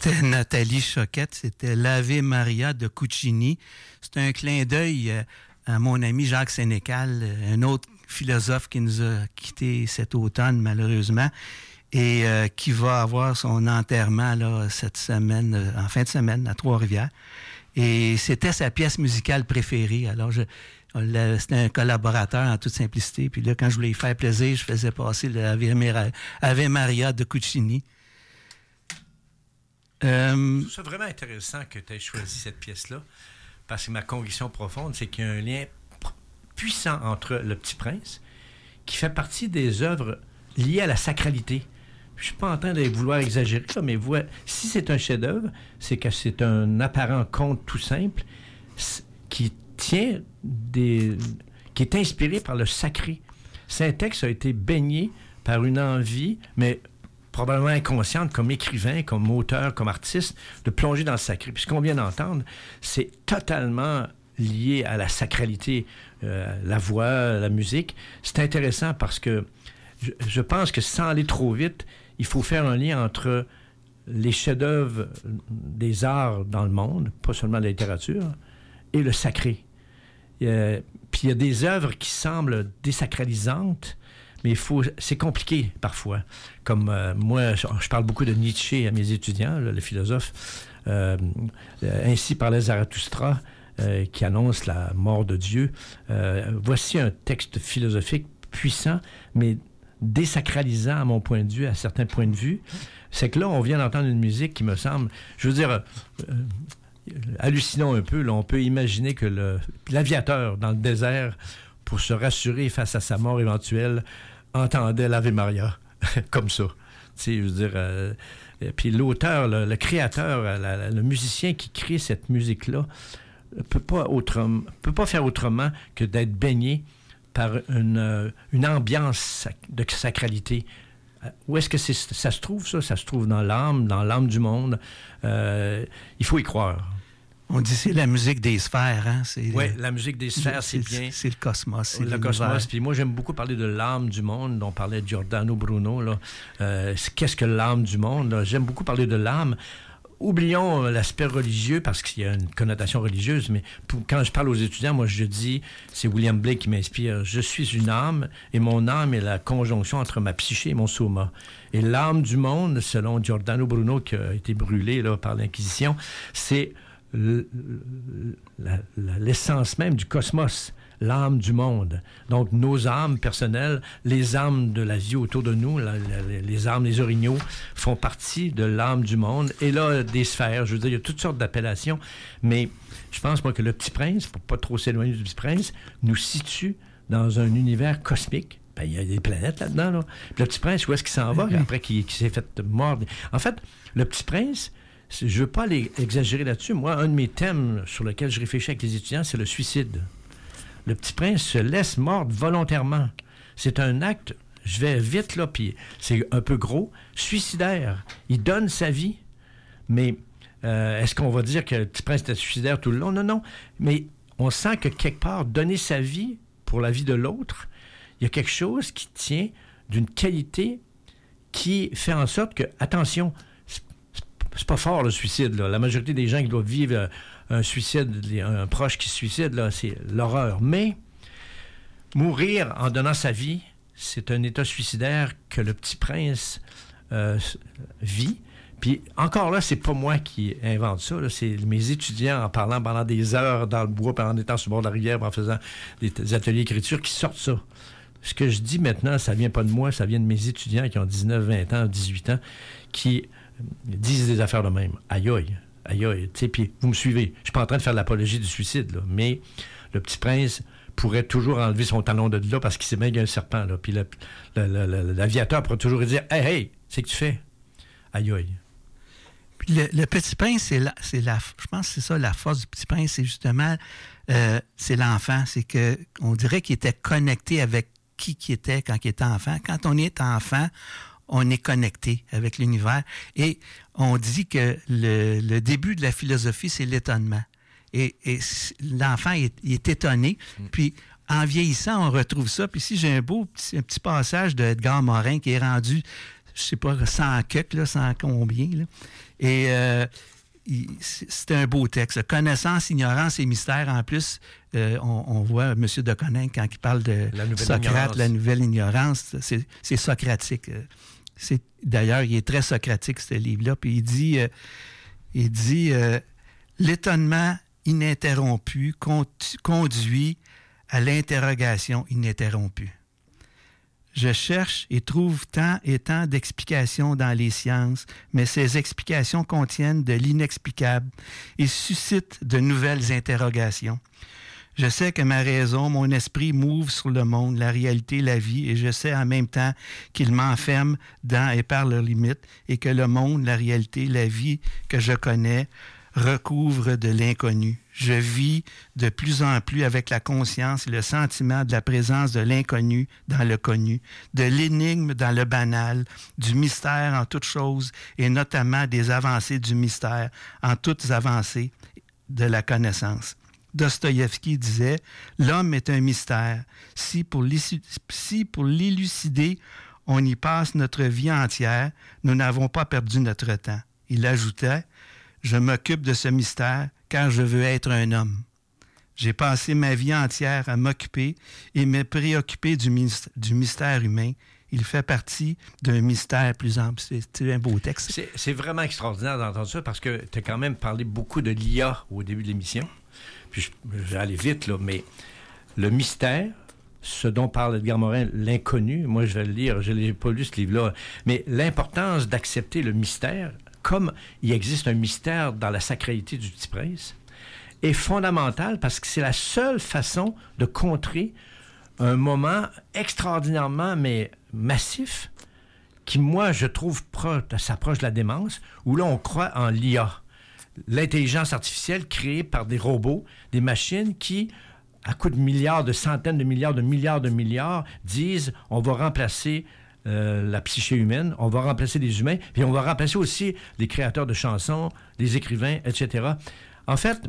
C'était Nathalie Choquette, c'était l'Ave Maria de Cuccini. C'est un clin d'œil à mon ami Jacques Sénécal, un autre philosophe qui nous a quittés cet automne, malheureusement, et euh, qui va avoir son enterrement là, cette semaine, euh, en fin de semaine, à Trois-Rivières. Et c'était sa pièce musicale préférée. Alors, je, le, c'était un collaborateur en toute simplicité. Puis là, quand je voulais lui faire plaisir, je faisais passer le Ave Maria de Cuccini. Euh, je trouve ça vraiment intéressant que tu aies choisi cette pièce-là, parce que ma conviction profonde, c'est qu'il y a un lien puissant entre Le Petit Prince, qui fait partie des œuvres liées à la sacralité. Je ne suis pas en train de vouloir exagérer, mais voilà, si c'est un chef-d'œuvre, c'est que c'est un apparent conte tout simple qui tient des, qui est inspiré par le sacré. Saint-Ex a été baigné par une envie, mais probablement inconsciente, comme écrivain, comme auteur, comme artiste, de plonger dans le sacré. Puis ce qu'on vient d'entendre, c'est totalement lié à la sacralité, euh, la voix, la musique. C'est intéressant parce que je, je pense que sans aller trop vite, il faut faire un lien entre les chefs-d'œuvre des arts dans le monde, pas seulement la littérature, et le sacré. Euh, puis il y a des œuvres qui semblent désacralisantes, mais il faut, c'est compliqué parfois. Comme euh, moi, je, je parle beaucoup de Nietzsche à mes étudiants, là, le philosophe. Euh, ainsi parlait Zarathustra, euh, qui annonce la mort de Dieu. Euh, voici un texte philosophique puissant, mais désacralisant à mon point de vue, à certains points de vue. C'est que là, on vient d'entendre une musique qui me semble, je veux dire, euh, euh, hallucinons un peu, là, on peut imaginer que le, l'aviateur dans le désert, pour se rassurer face à sa mort éventuelle, entendait l'Ave Maria, comme ça. Tu sais, je veux dire... Euh, puis l'auteur, le, le créateur, la, la, le musicien qui crée cette musique-là, peut pas autrement, peut pas faire autrement que d'être baigné par une, une ambiance de sacralité. Où est-ce que c'est, ça se trouve, ça? Ça se trouve dans l'âme, dans l'âme du monde. Euh, il faut y croire. On dit c'est la musique des sphères, hein? Oui, la musique des sphères, c'est, c'est bien. C'est le cosmos. C'est le l'univers. Cosmos. Puis moi, j'aime beaucoup parler de l'âme du monde, dont parlait Giordano Bruno. Là. Euh, qu'est-ce que l'âme du monde? Là? J'aime beaucoup parler de l'âme. Oublions l'aspect religieux, parce qu'il y a une connotation religieuse, mais pour, quand je parle aux étudiants, moi, je dis, c'est William Blake qui m'inspire, je suis une âme, et mon âme est la conjonction entre ma psyché et mon soma. Et l'âme du monde, selon Giordano Bruno, qui a été brûlé là, par l'Inquisition, c'est le, la, la, l'essence même du cosmos, l'âme du monde. Donc, nos âmes personnelles, les âmes de la vie autour de nous, la, la, les âmes, les orignaux, font partie de l'âme du monde. Et là, des sphères, je veux dire, il y a toutes sortes d'appellations, mais je pense, moi, que le Petit Prince, pour pas trop s'éloigner du Petit Prince, nous situe dans un univers cosmique. Ben, il y a des planètes là-dedans, là. Puis le Petit Prince, où est-ce qu'il s'en va, mm-hmm. après qu'il, qu'il s'est fait mordre? En fait, le Petit Prince, je ne veux pas aller exagérer là-dessus. Moi, un de mes thèmes sur lesquels je réfléchis avec les étudiants, c'est le suicide. Le Petit Prince se laisse mordre volontairement. C'est un acte, je vais vite là, puis c'est un peu gros, suicidaire. Il donne sa vie, mais euh, est-ce qu'on va dire que le Petit Prince était suicidaire tout le long? Non, non. Mais on sent que quelque part, donner sa vie pour la vie de l'autre, il y a quelque chose qui tient d'une qualité qui fait en sorte que, attention, c'est, c'est pas fort le suicide, là. La majorité des gens qui doivent vivre... Euh, un suicide, un proche qui se suicide, là, c'est l'horreur. Mais mourir en donnant sa vie, c'est un état suicidaire que le Petit Prince euh, vit. Puis encore là, c'est pas moi qui invente ça, là, c'est mes étudiants en parlant pendant des heures dans le bois, en étant sur le bord de la rivière, en faisant des, des ateliers d'écriture qui sortent ça. Ce que je dis maintenant, ça vient pas de moi, ça vient de mes étudiants qui ont dix-neuf, vingt ans, dix-huit ans, qui disent des affaires de même. Aïe aïe. Aïe, aïe, tu sais, puis vous me suivez. Je suis pas en train de faire l'apologie du suicide, là, mais le Petit Prince pourrait toujours enlever son talon de là parce qu'il sait bien qu'il y a un serpent, là. Puis le, le, le, le, l'aviateur pourrait toujours dire « Hey, hey, c'est que tu fais? » Aïe, aïe. Puis le, le Petit Prince, c'est la, c'est la, je pense que c'est ça, la force du Petit Prince, c'est justement, euh, c'est l'enfant. C'est que on dirait qu'il était connecté avec qui qu'il était quand il était enfant. Quand on est enfant, on est connecté avec l'univers. Et on dit que le, le début de la philosophie, c'est l'étonnement. Et, et l'enfant est, il est étonné. Mm. Puis, en vieillissant, on retrouve ça. Puis ici, j'ai un beau petit, un petit passage de Edgar Morin qui est rendu, je sais pas, cent queues, là, cent combien. Là. Et euh, il, c'était un beau texte. Connaissance, ignorance et mystère. En plus, euh, on, on voit M. de Coninck quand il parle de Socrate, ignorance. La nouvelle ignorance. C'est, c'est socratique. C'est, d'ailleurs, il est très socratique, ce livre-là. Puis il dit, euh, il dit euh, l'étonnement ininterrompu conduit à l'interrogation ininterrompue. Je cherche et trouve tant et tant d'explications dans les sciences, mais ces explications contiennent de l'inexplicable et suscitent de nouvelles interrogations. Je sais que ma raison, mon esprit m'ouvre sur le monde, la réalité, la vie, et je sais en même temps qu'il m'enferme dans et par leurs limites, et que le monde, la réalité, la vie que je connais recouvre de l'inconnu. Je vis de plus en plus avec la conscience et le sentiment de la présence de l'inconnu dans le connu, de l'énigme dans le banal, du mystère en toutes choses et notamment des avancées du mystère en toutes avancées de la connaissance. Dostoïevski disait « L'homme est un mystère. Si pour, si pour l'élucider, on y passe notre vie entière, nous n'avons pas perdu notre temps. » Il ajoutait « Je m'occupe de ce mystère car je veux être un homme. J'ai passé ma vie entière à m'occuper et me préoccuper du, mystère, du mystère humain. Il fait partie d'un mystère plus ample. » C'est un beau texte. C'est, c'est vraiment extraordinaire d'entendre ça parce que tu as quand même parlé beaucoup de l'I A au début de l'émission. Puis je, je vais aller vite, là, mais le mystère, ce dont parle Edgar Morin, l'inconnu, moi je vais le lire, je n'ai pas lu ce livre-là, mais l'importance d'accepter le mystère, comme il existe un mystère dans la sacralité du Petit Prince, est fondamentale parce que c'est la seule façon de contrer un moment extraordinairement, mais massif, qui, moi, je trouve, proche, s'approche de la démence, où là, on croit en l'I A. L'intelligence artificielle créée par des robots, des machines qui, à coups de milliards, de centaines de milliards, de milliards de milliards, disent on va remplacer euh, la psyché humaine, on va remplacer les humains, puis on va remplacer aussi les créateurs de chansons, les écrivains, et cetera. En fait,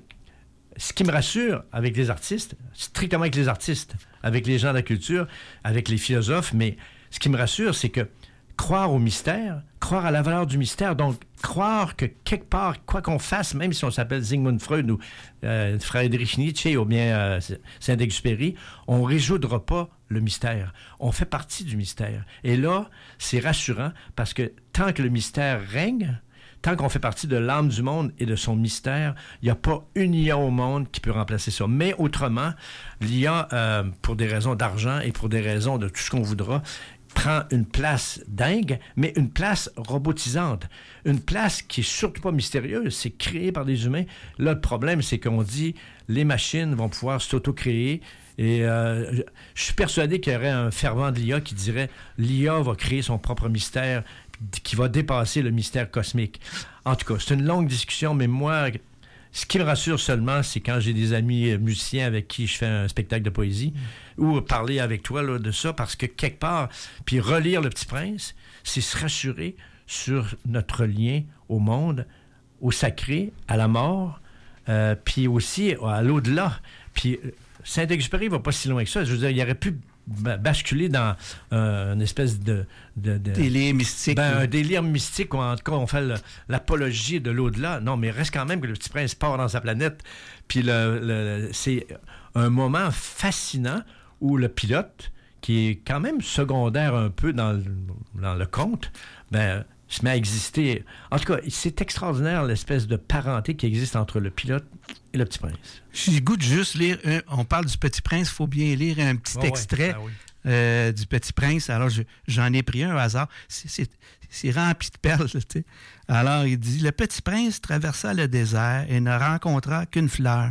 ce qui me rassure avec les artistes, strictement avec les artistes, avec les gens de la culture, avec les philosophes, mais ce qui me rassure, c'est que croire au mystère, croire à la valeur du mystère, donc croire que quelque part, quoi qu'on fasse, même si on s'appelle Sigmund Freud ou euh, Friedrich Nietzsche ou bien euh, Saint-Exupéry, on ne résoudra pas le mystère. On fait partie du mystère. Et là, c'est rassurant parce que tant que le mystère règne, tant qu'on fait partie de l'âme du monde et de son mystère, il n'y a pas une I A au monde qui peut remplacer ça. Mais autrement, l'I A, euh, pour des raisons d'argent et pour des raisons de tout ce qu'on voudra, prend une place dingue, mais une place robotisante. Une place qui est surtout pas mystérieuse, c'est créé par des humains. Là, le problème, c'est qu'on dit les machines vont pouvoir s'auto-créer. Et euh, je, je suis persuadé qu'il y aurait un fervent de l'I A qui dirait l'I A va créer son propre mystère qui va dépasser le mystère cosmique. En tout cas, c'est une longue discussion, mais moi, ce qui me rassure seulement, c'est quand j'ai des amis musiciens avec qui je fais un spectacle de poésie, mmh. ou parler avec toi là, de ça, parce que quelque part, puis relire Le Petit Prince, c'est se rassurer sur notre lien au monde, au sacré, à la mort, euh, puis aussi à l'au-delà. Puis Saint-Exupéry ne va pas si loin que ça. Je veux dire, il aurait pu basculer dans euh, une espèce de, de, de délire mystique. Ben, un délire mystique, où en tout cas on fait le, l'apologie de l'au-delà. Non, mais reste quand même que le Petit Prince part dans sa planète. Puis le, le, c'est un moment fascinant où le pilote, qui est quand même secondaire un peu dans le, dans le conte, ben, se met à exister. En tout cas, c'est extraordinaire l'espèce de parenté qui existe entre le pilote et le Petit Prince. J'ai le goût de juste lire, un, on parle du Petit Prince, il faut bien lire un petit oh extrait ouais, ah oui. euh, du Petit Prince. Alors, je, j'en ai pris un au hasard. C'est, c'est, c'est rempli de perles, tu sais. Alors, il dit, le Petit Prince traversa le désert et ne rencontra qu'une fleur.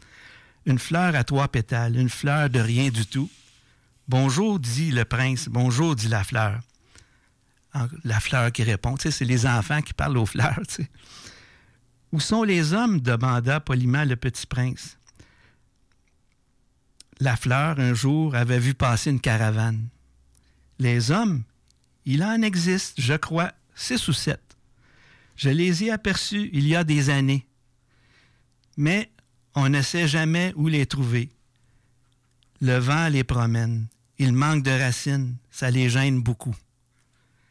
Une fleur à trois pétales, une fleur de rien du tout. Bonjour, dit le prince. Bonjour, dit la fleur. La fleur qui répond. Tu sais, c'est les enfants qui parlent aux fleurs, tu sais. Où sont les hommes? Demanda poliment le Petit Prince. La fleur, un jour, avait vu passer une caravane. Les hommes, il en existe, je crois, six ou sept. Je les ai aperçus il y a des années. Mais on ne sait jamais où les trouver. Le vent les promène. Ils manquent de racines. Ça les gêne beaucoup.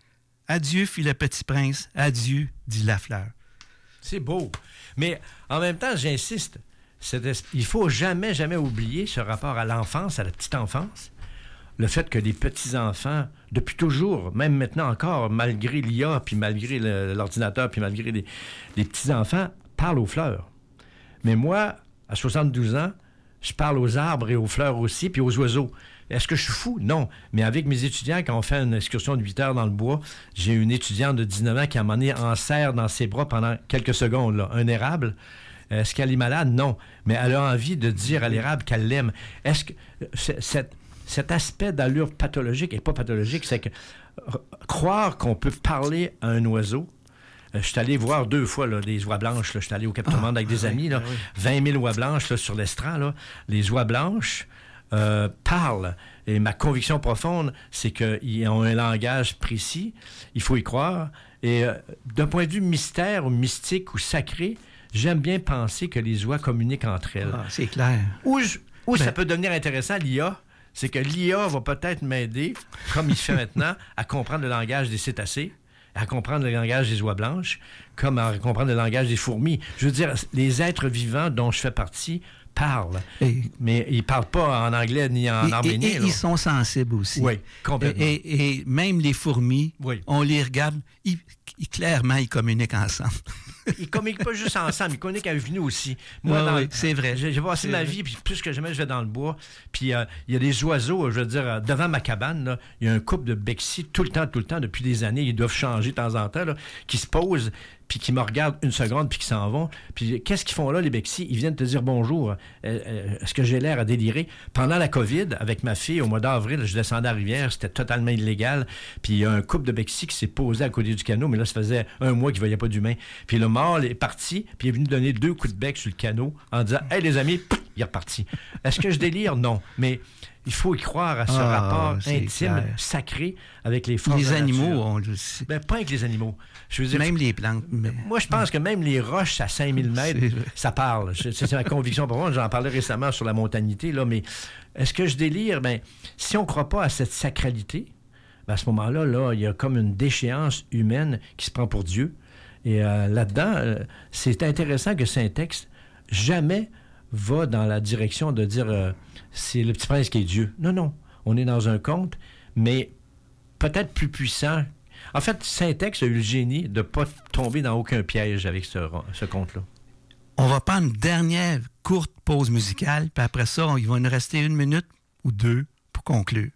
Adieu, fit le petit prince. Adieu, dit la fleur. C'est beau. Mais en même temps, j'insiste, c'est, il ne faut jamais, jamais oublier ce rapport à l'enfance, à la petite enfance. Le fait que les petits-enfants, depuis toujours, même maintenant encore, malgré l'I A, puis malgré le, l'ordinateur, puis malgré les, les petits-enfants, parlent aux fleurs. Mais moi, à soixante-douze ans, je parle aux arbres et aux fleurs aussi, puis aux oiseaux. Est-ce que je suis fou? Non. Mais avec mes étudiants, quand on fait une excursion de huit heures dans le bois, j'ai une étudiante de dix-neuf ans qui, à un moment donné, en serre dans ses bras pendant quelques secondes, là, un érable. Est-ce qu'elle est malade? Non. Mais elle a envie de dire à l'érable qu'elle l'aime. Est-ce que c'est, cette... Cet aspect d'allure pathologique et pas pathologique, c'est que r- croire qu'on peut parler à un oiseau. Euh, je suis allé voir deux fois là, des oies blanches. Là, je suis allé au Cap-Tourmente avec des amis. Là, oui. vingt mille oies blanches là, sur l'estran. Là. Les oies blanches euh, parlent. Et ma conviction profonde, c'est qu'ils ont un langage précis. Il faut y croire. Et euh, d'un point de vue mystère ou mystique ou sacré, j'aime bien penser que les oies communiquent entre elles. Ah, c'est clair. Où, je, où Ben, ça peut devenir intéressant, l'I A, c'est que l'I A va peut-être m'aider, comme il fait maintenant, à comprendre le langage des cétacés, à comprendre le langage des oies blanches, comme à comprendre le langage des fourmis. Je veux dire, les êtres vivants dont je fais partie parlent, Et- mais ils ne parlent pas en anglais ni en Et, arménien. et- et là. ils sont sensibles aussi. Oui, complètement. Et, et- et même les fourmis, Oui. on les regarde, ils, ils- clairement, ils communiquent ensemble. Ils communiquent pas juste ensemble, ils communiquent avec nous aussi. Moi, Ouais, dans- ouais, c'est vrai. J'ai, j'ai passé C'est ma vrai. vie, puis plus que jamais, je vais dans le bois. Puis euh, il y a des oiseaux, je veux dire, euh, devant ma cabane, là, il y a un couple de bexy tout le temps, tout le temps, depuis des années. Ils doivent changer de temps en temps, là, qui se posent, puis qui me regardent une seconde, puis qui s'en vont. Puis qu'est-ce qu'ils font là, les bexy? Ils viennent te dire bonjour. Euh, euh, est-ce que j'ai l'air à délirer? Pendant la COVID, avec ma fille, au mois d'avril, je descendais à la rivière, c'était totalement illégal. Puis il y a un couple de bexy qui s'est posé à côté du canot, mais là, ça faisait un mois qu'il ne voyait pas d'humain. Puis le mâle est parti, puis il est venu donner deux coups de bec sur le canot en disant « Hey, les amis! » Il est reparti. Est-ce que je délire? Non. Mais il faut y croire à ce Ah, rapport c'est intime, clair. sacré avec les forces Les de la animaux, nature. on le sait. Ben, pas avec les animaux. Je veux dire, Même les plantes. Mais... moi, je pense que même les roches à cinq mille mètres, C'est vrai. ça parle. Je- C'est, c'est ma conviction pour moi. J'en parlais récemment sur la montanité, là, mais est-ce que je délire? Ben, si on ne croit pas à cette sacralité, ben, à ce moment-là, là, il y a comme une déchéance humaine qui se prend pour Dieu. Et euh, là-dedans, euh, c'est intéressant que Saint-Texte jamais va dans la direction de dire euh, c'est le petit prince qui est Dieu. Non, non. On est dans un conte, mais peut-être plus puissant. En fait, Saint-Texte a eu le génie de ne pas tomber dans aucun piège avec ce, ce conte-là. On va prendre une dernière courte pause musicale, puis après ça, on- il va nous rester une minute ou deux pour conclure.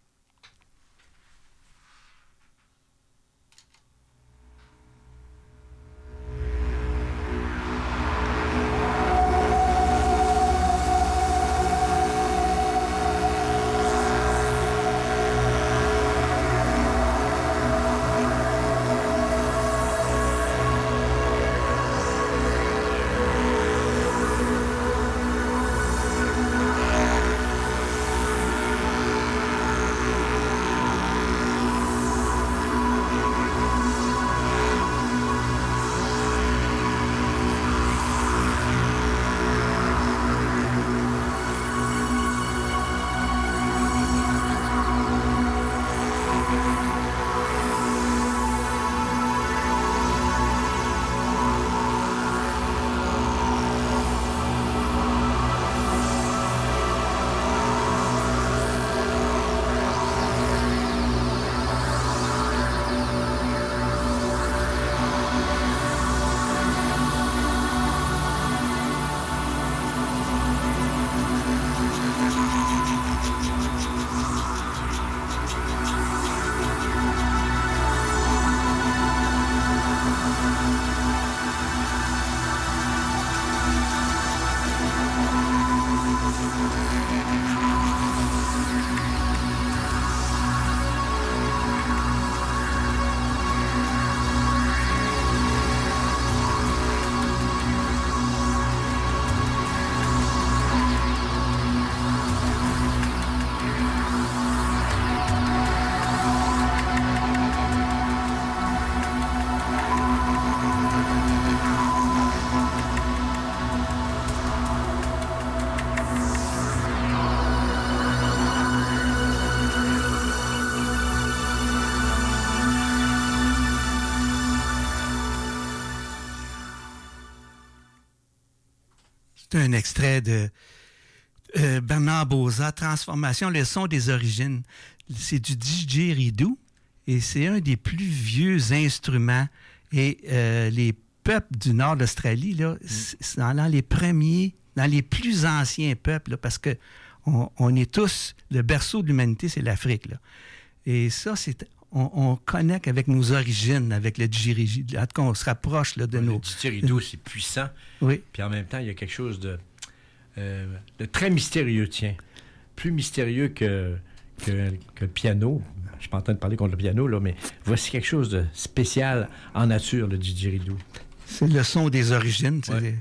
C'est un extrait de euh, Bernard Bozat, Transformation, le son des origines. C'est du didgeridoo et c'est un des plus vieux instruments. Et euh, les peuples du nord d'Australie, là, c'est dans les premiers, dans les plus anciens peuples, là, parce que on, on est tous, le berceau de l'humanité, c'est l'Afrique, là. Et ça, c'est... On, on connecte avec nos origines, avec le didgeridoo. En tout cas, on se rapproche là, de oui, nos... Le didgeridoo, c'est puissant. Oui. Puis en même temps, il y a quelque chose de, euh, de très mystérieux, tiens. Plus mystérieux que, que, que le piano. Je ne suis pas en train de parler contre le piano, là, mais voici quelque chose de spécial en nature, le didgeridoo. C'est le son des origines. Ouais.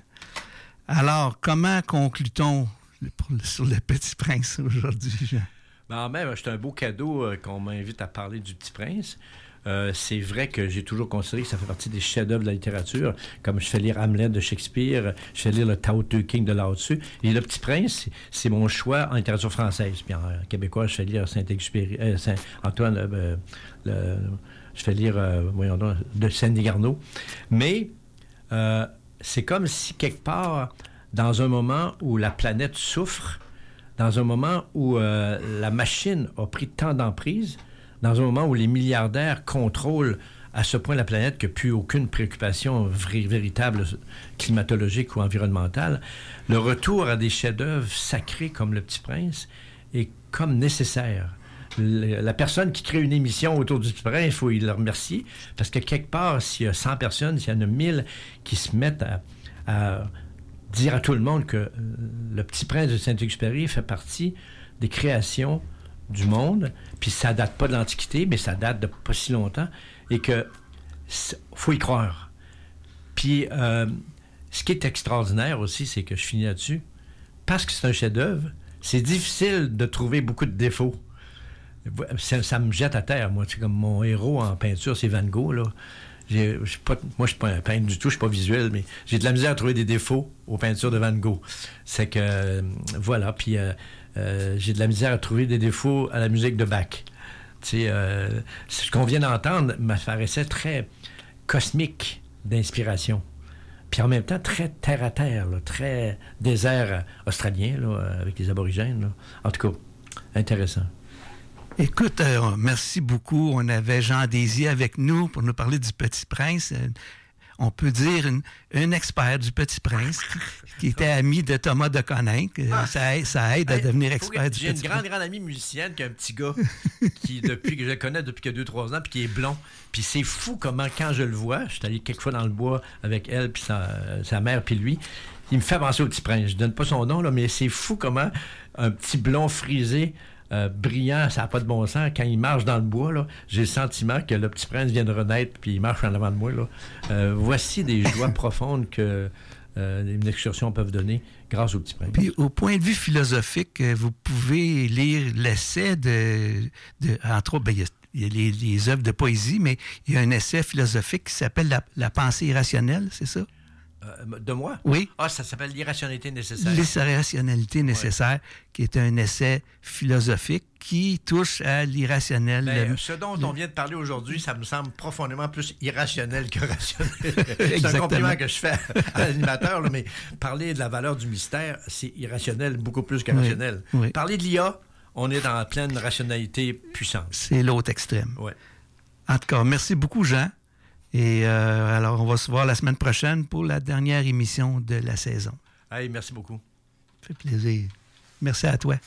Alors, comment conclut-on sur le Petit Prince aujourd'hui, Jean? Ben, même, c'est un beau cadeau euh, qu'on m'invite à parler du Petit Prince. Euh, c'est vrai que j'ai toujours considéré que ça fait partie des chefs-d'œuvre de la littérature, comme je fais lire Hamlet de Shakespeare, je fais lire le Tao Te King de Lao Tzu. Et le Petit Prince, c'est, c'est mon choix en littérature française. Puis en, en québécois, je fais lire Saint-Exupéry, euh, Saint-Antoine, euh, le, je fais lire, euh, voyons donc, de Saint-Garneau. Mais euh, c'est comme si quelque part, dans un moment où la planète souffre, dans un moment où euh, la machine a pris tant d'emprise, dans un moment où les milliardaires contrôlent à ce point la planète qu'il n'y a plus aucune préoccupation vri- véritable climatologique ou environnementale, le retour à des chefs-d'œuvre sacrés comme Le Petit Prince est comme nécessaire. Le, la personne qui crée une émission autour du Petit Prince, il faut le remercier, parce que quelque part, s'il y a cent personnes, s'il y en a mille qui se mettent à... à dire à tout le monde que Le Petit Prince de Saint-Exupéry fait partie des créations du monde, puis ça date pas de l'Antiquité, mais ça date de pas si longtemps, et que faut y croire. Puis euh, ce qui est extraordinaire aussi, c'est que je finis là-dessus, parce que c'est un chef-d'œuvre, c'est difficile de trouver beaucoup de défauts. Ça, ça me jette à terre, moi. C'est comme mon héros en peinture, c'est Van Gogh, là. J'ai, j'ai pas, moi, je suis pas un peintre du tout, je suis pas visuel, mais j'ai de la misère à trouver des défauts aux peintures de Van Gogh. C'est que, euh, voilà, puis euh, euh, j'ai de la misère à trouver des défauts à la musique de Bach. Tu sais, euh, ce qu'on vient d'entendre m'apparaissait très cosmique d'inspiration. Puis en même temps, très terre-à-terre, là, très désert australien, là, avec les aborigènes, là. En tout cas, intéressant. Écoute, euh, merci beaucoup. On avait Jean Désier avec nous pour nous parler du Petit Prince. Euh, on peut dire une, un expert du Petit Prince qui, qui était ami de Thomas de Coninck. Euh, ça, aide, ça aide à hey, devenir expert du Petit Prince. J'ai une grande, grande amie musicienne qui a un petit gars qui, depuis que je le connais depuis que deux trois ans, puis qui est blond. Puis c'est fou comment, quand je le vois, je suis allé quelquefois dans le bois avec elle, puis sa, sa mère, puis lui, il me fait penser au Petit Prince. Je donne pas son nom, là, mais c'est fou comment un petit blond frisé, Euh, brillant, ça n'a pas de bon sens. Quand il marche dans le bois, là, j'ai le sentiment que le Petit Prince vient de renaître puis il marche en avant de moi. Là. Euh, voici des joies profondes que euh, une excursion peuvent donner grâce au Petit Prince. Puis au point de vue philosophique, vous pouvez lire l'essai de... de entre autres, ben, il y a, il y a les, les œuvres de poésie, mais il y a un essai philosophique qui s'appelle La, la pensée irrationnelle, c'est ça? Euh, de moi? Oui. Ah, ça s'appelle L'irrationalité nécessaire. L'irrationalité nécessaire, ouais. Qui est un essai philosophique qui touche à l'irrationnel. Ben, le... Ce dont on vient de parler aujourd'hui, ça me semble profondément plus irrationnel que rationnel. C'est un compliment que je fais à l'animateur, là, mais parler de la valeur du mystère, c'est irrationnel beaucoup plus que rationnel. Oui, oui. Parler de l'I A, on est dans la pleine rationalité puissante. C'est l'autre extrême. Ouais. En tout cas, merci beaucoup, Jean. Et euh, alors, on va se voir la semaine prochaine pour la dernière émission de la saison. Hey, merci beaucoup. Ça fait plaisir. Merci à toi.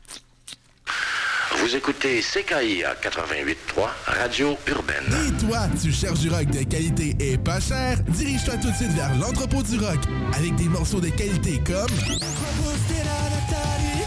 Vous écoutez C K I A quatre-vingt-huit trois, Radio Urbaine. Et toi, tu cherches du rock de qualité et pas cher? Dirige-toi tout de suite vers l'entrepôt du rock avec des morceaux de qualité comme...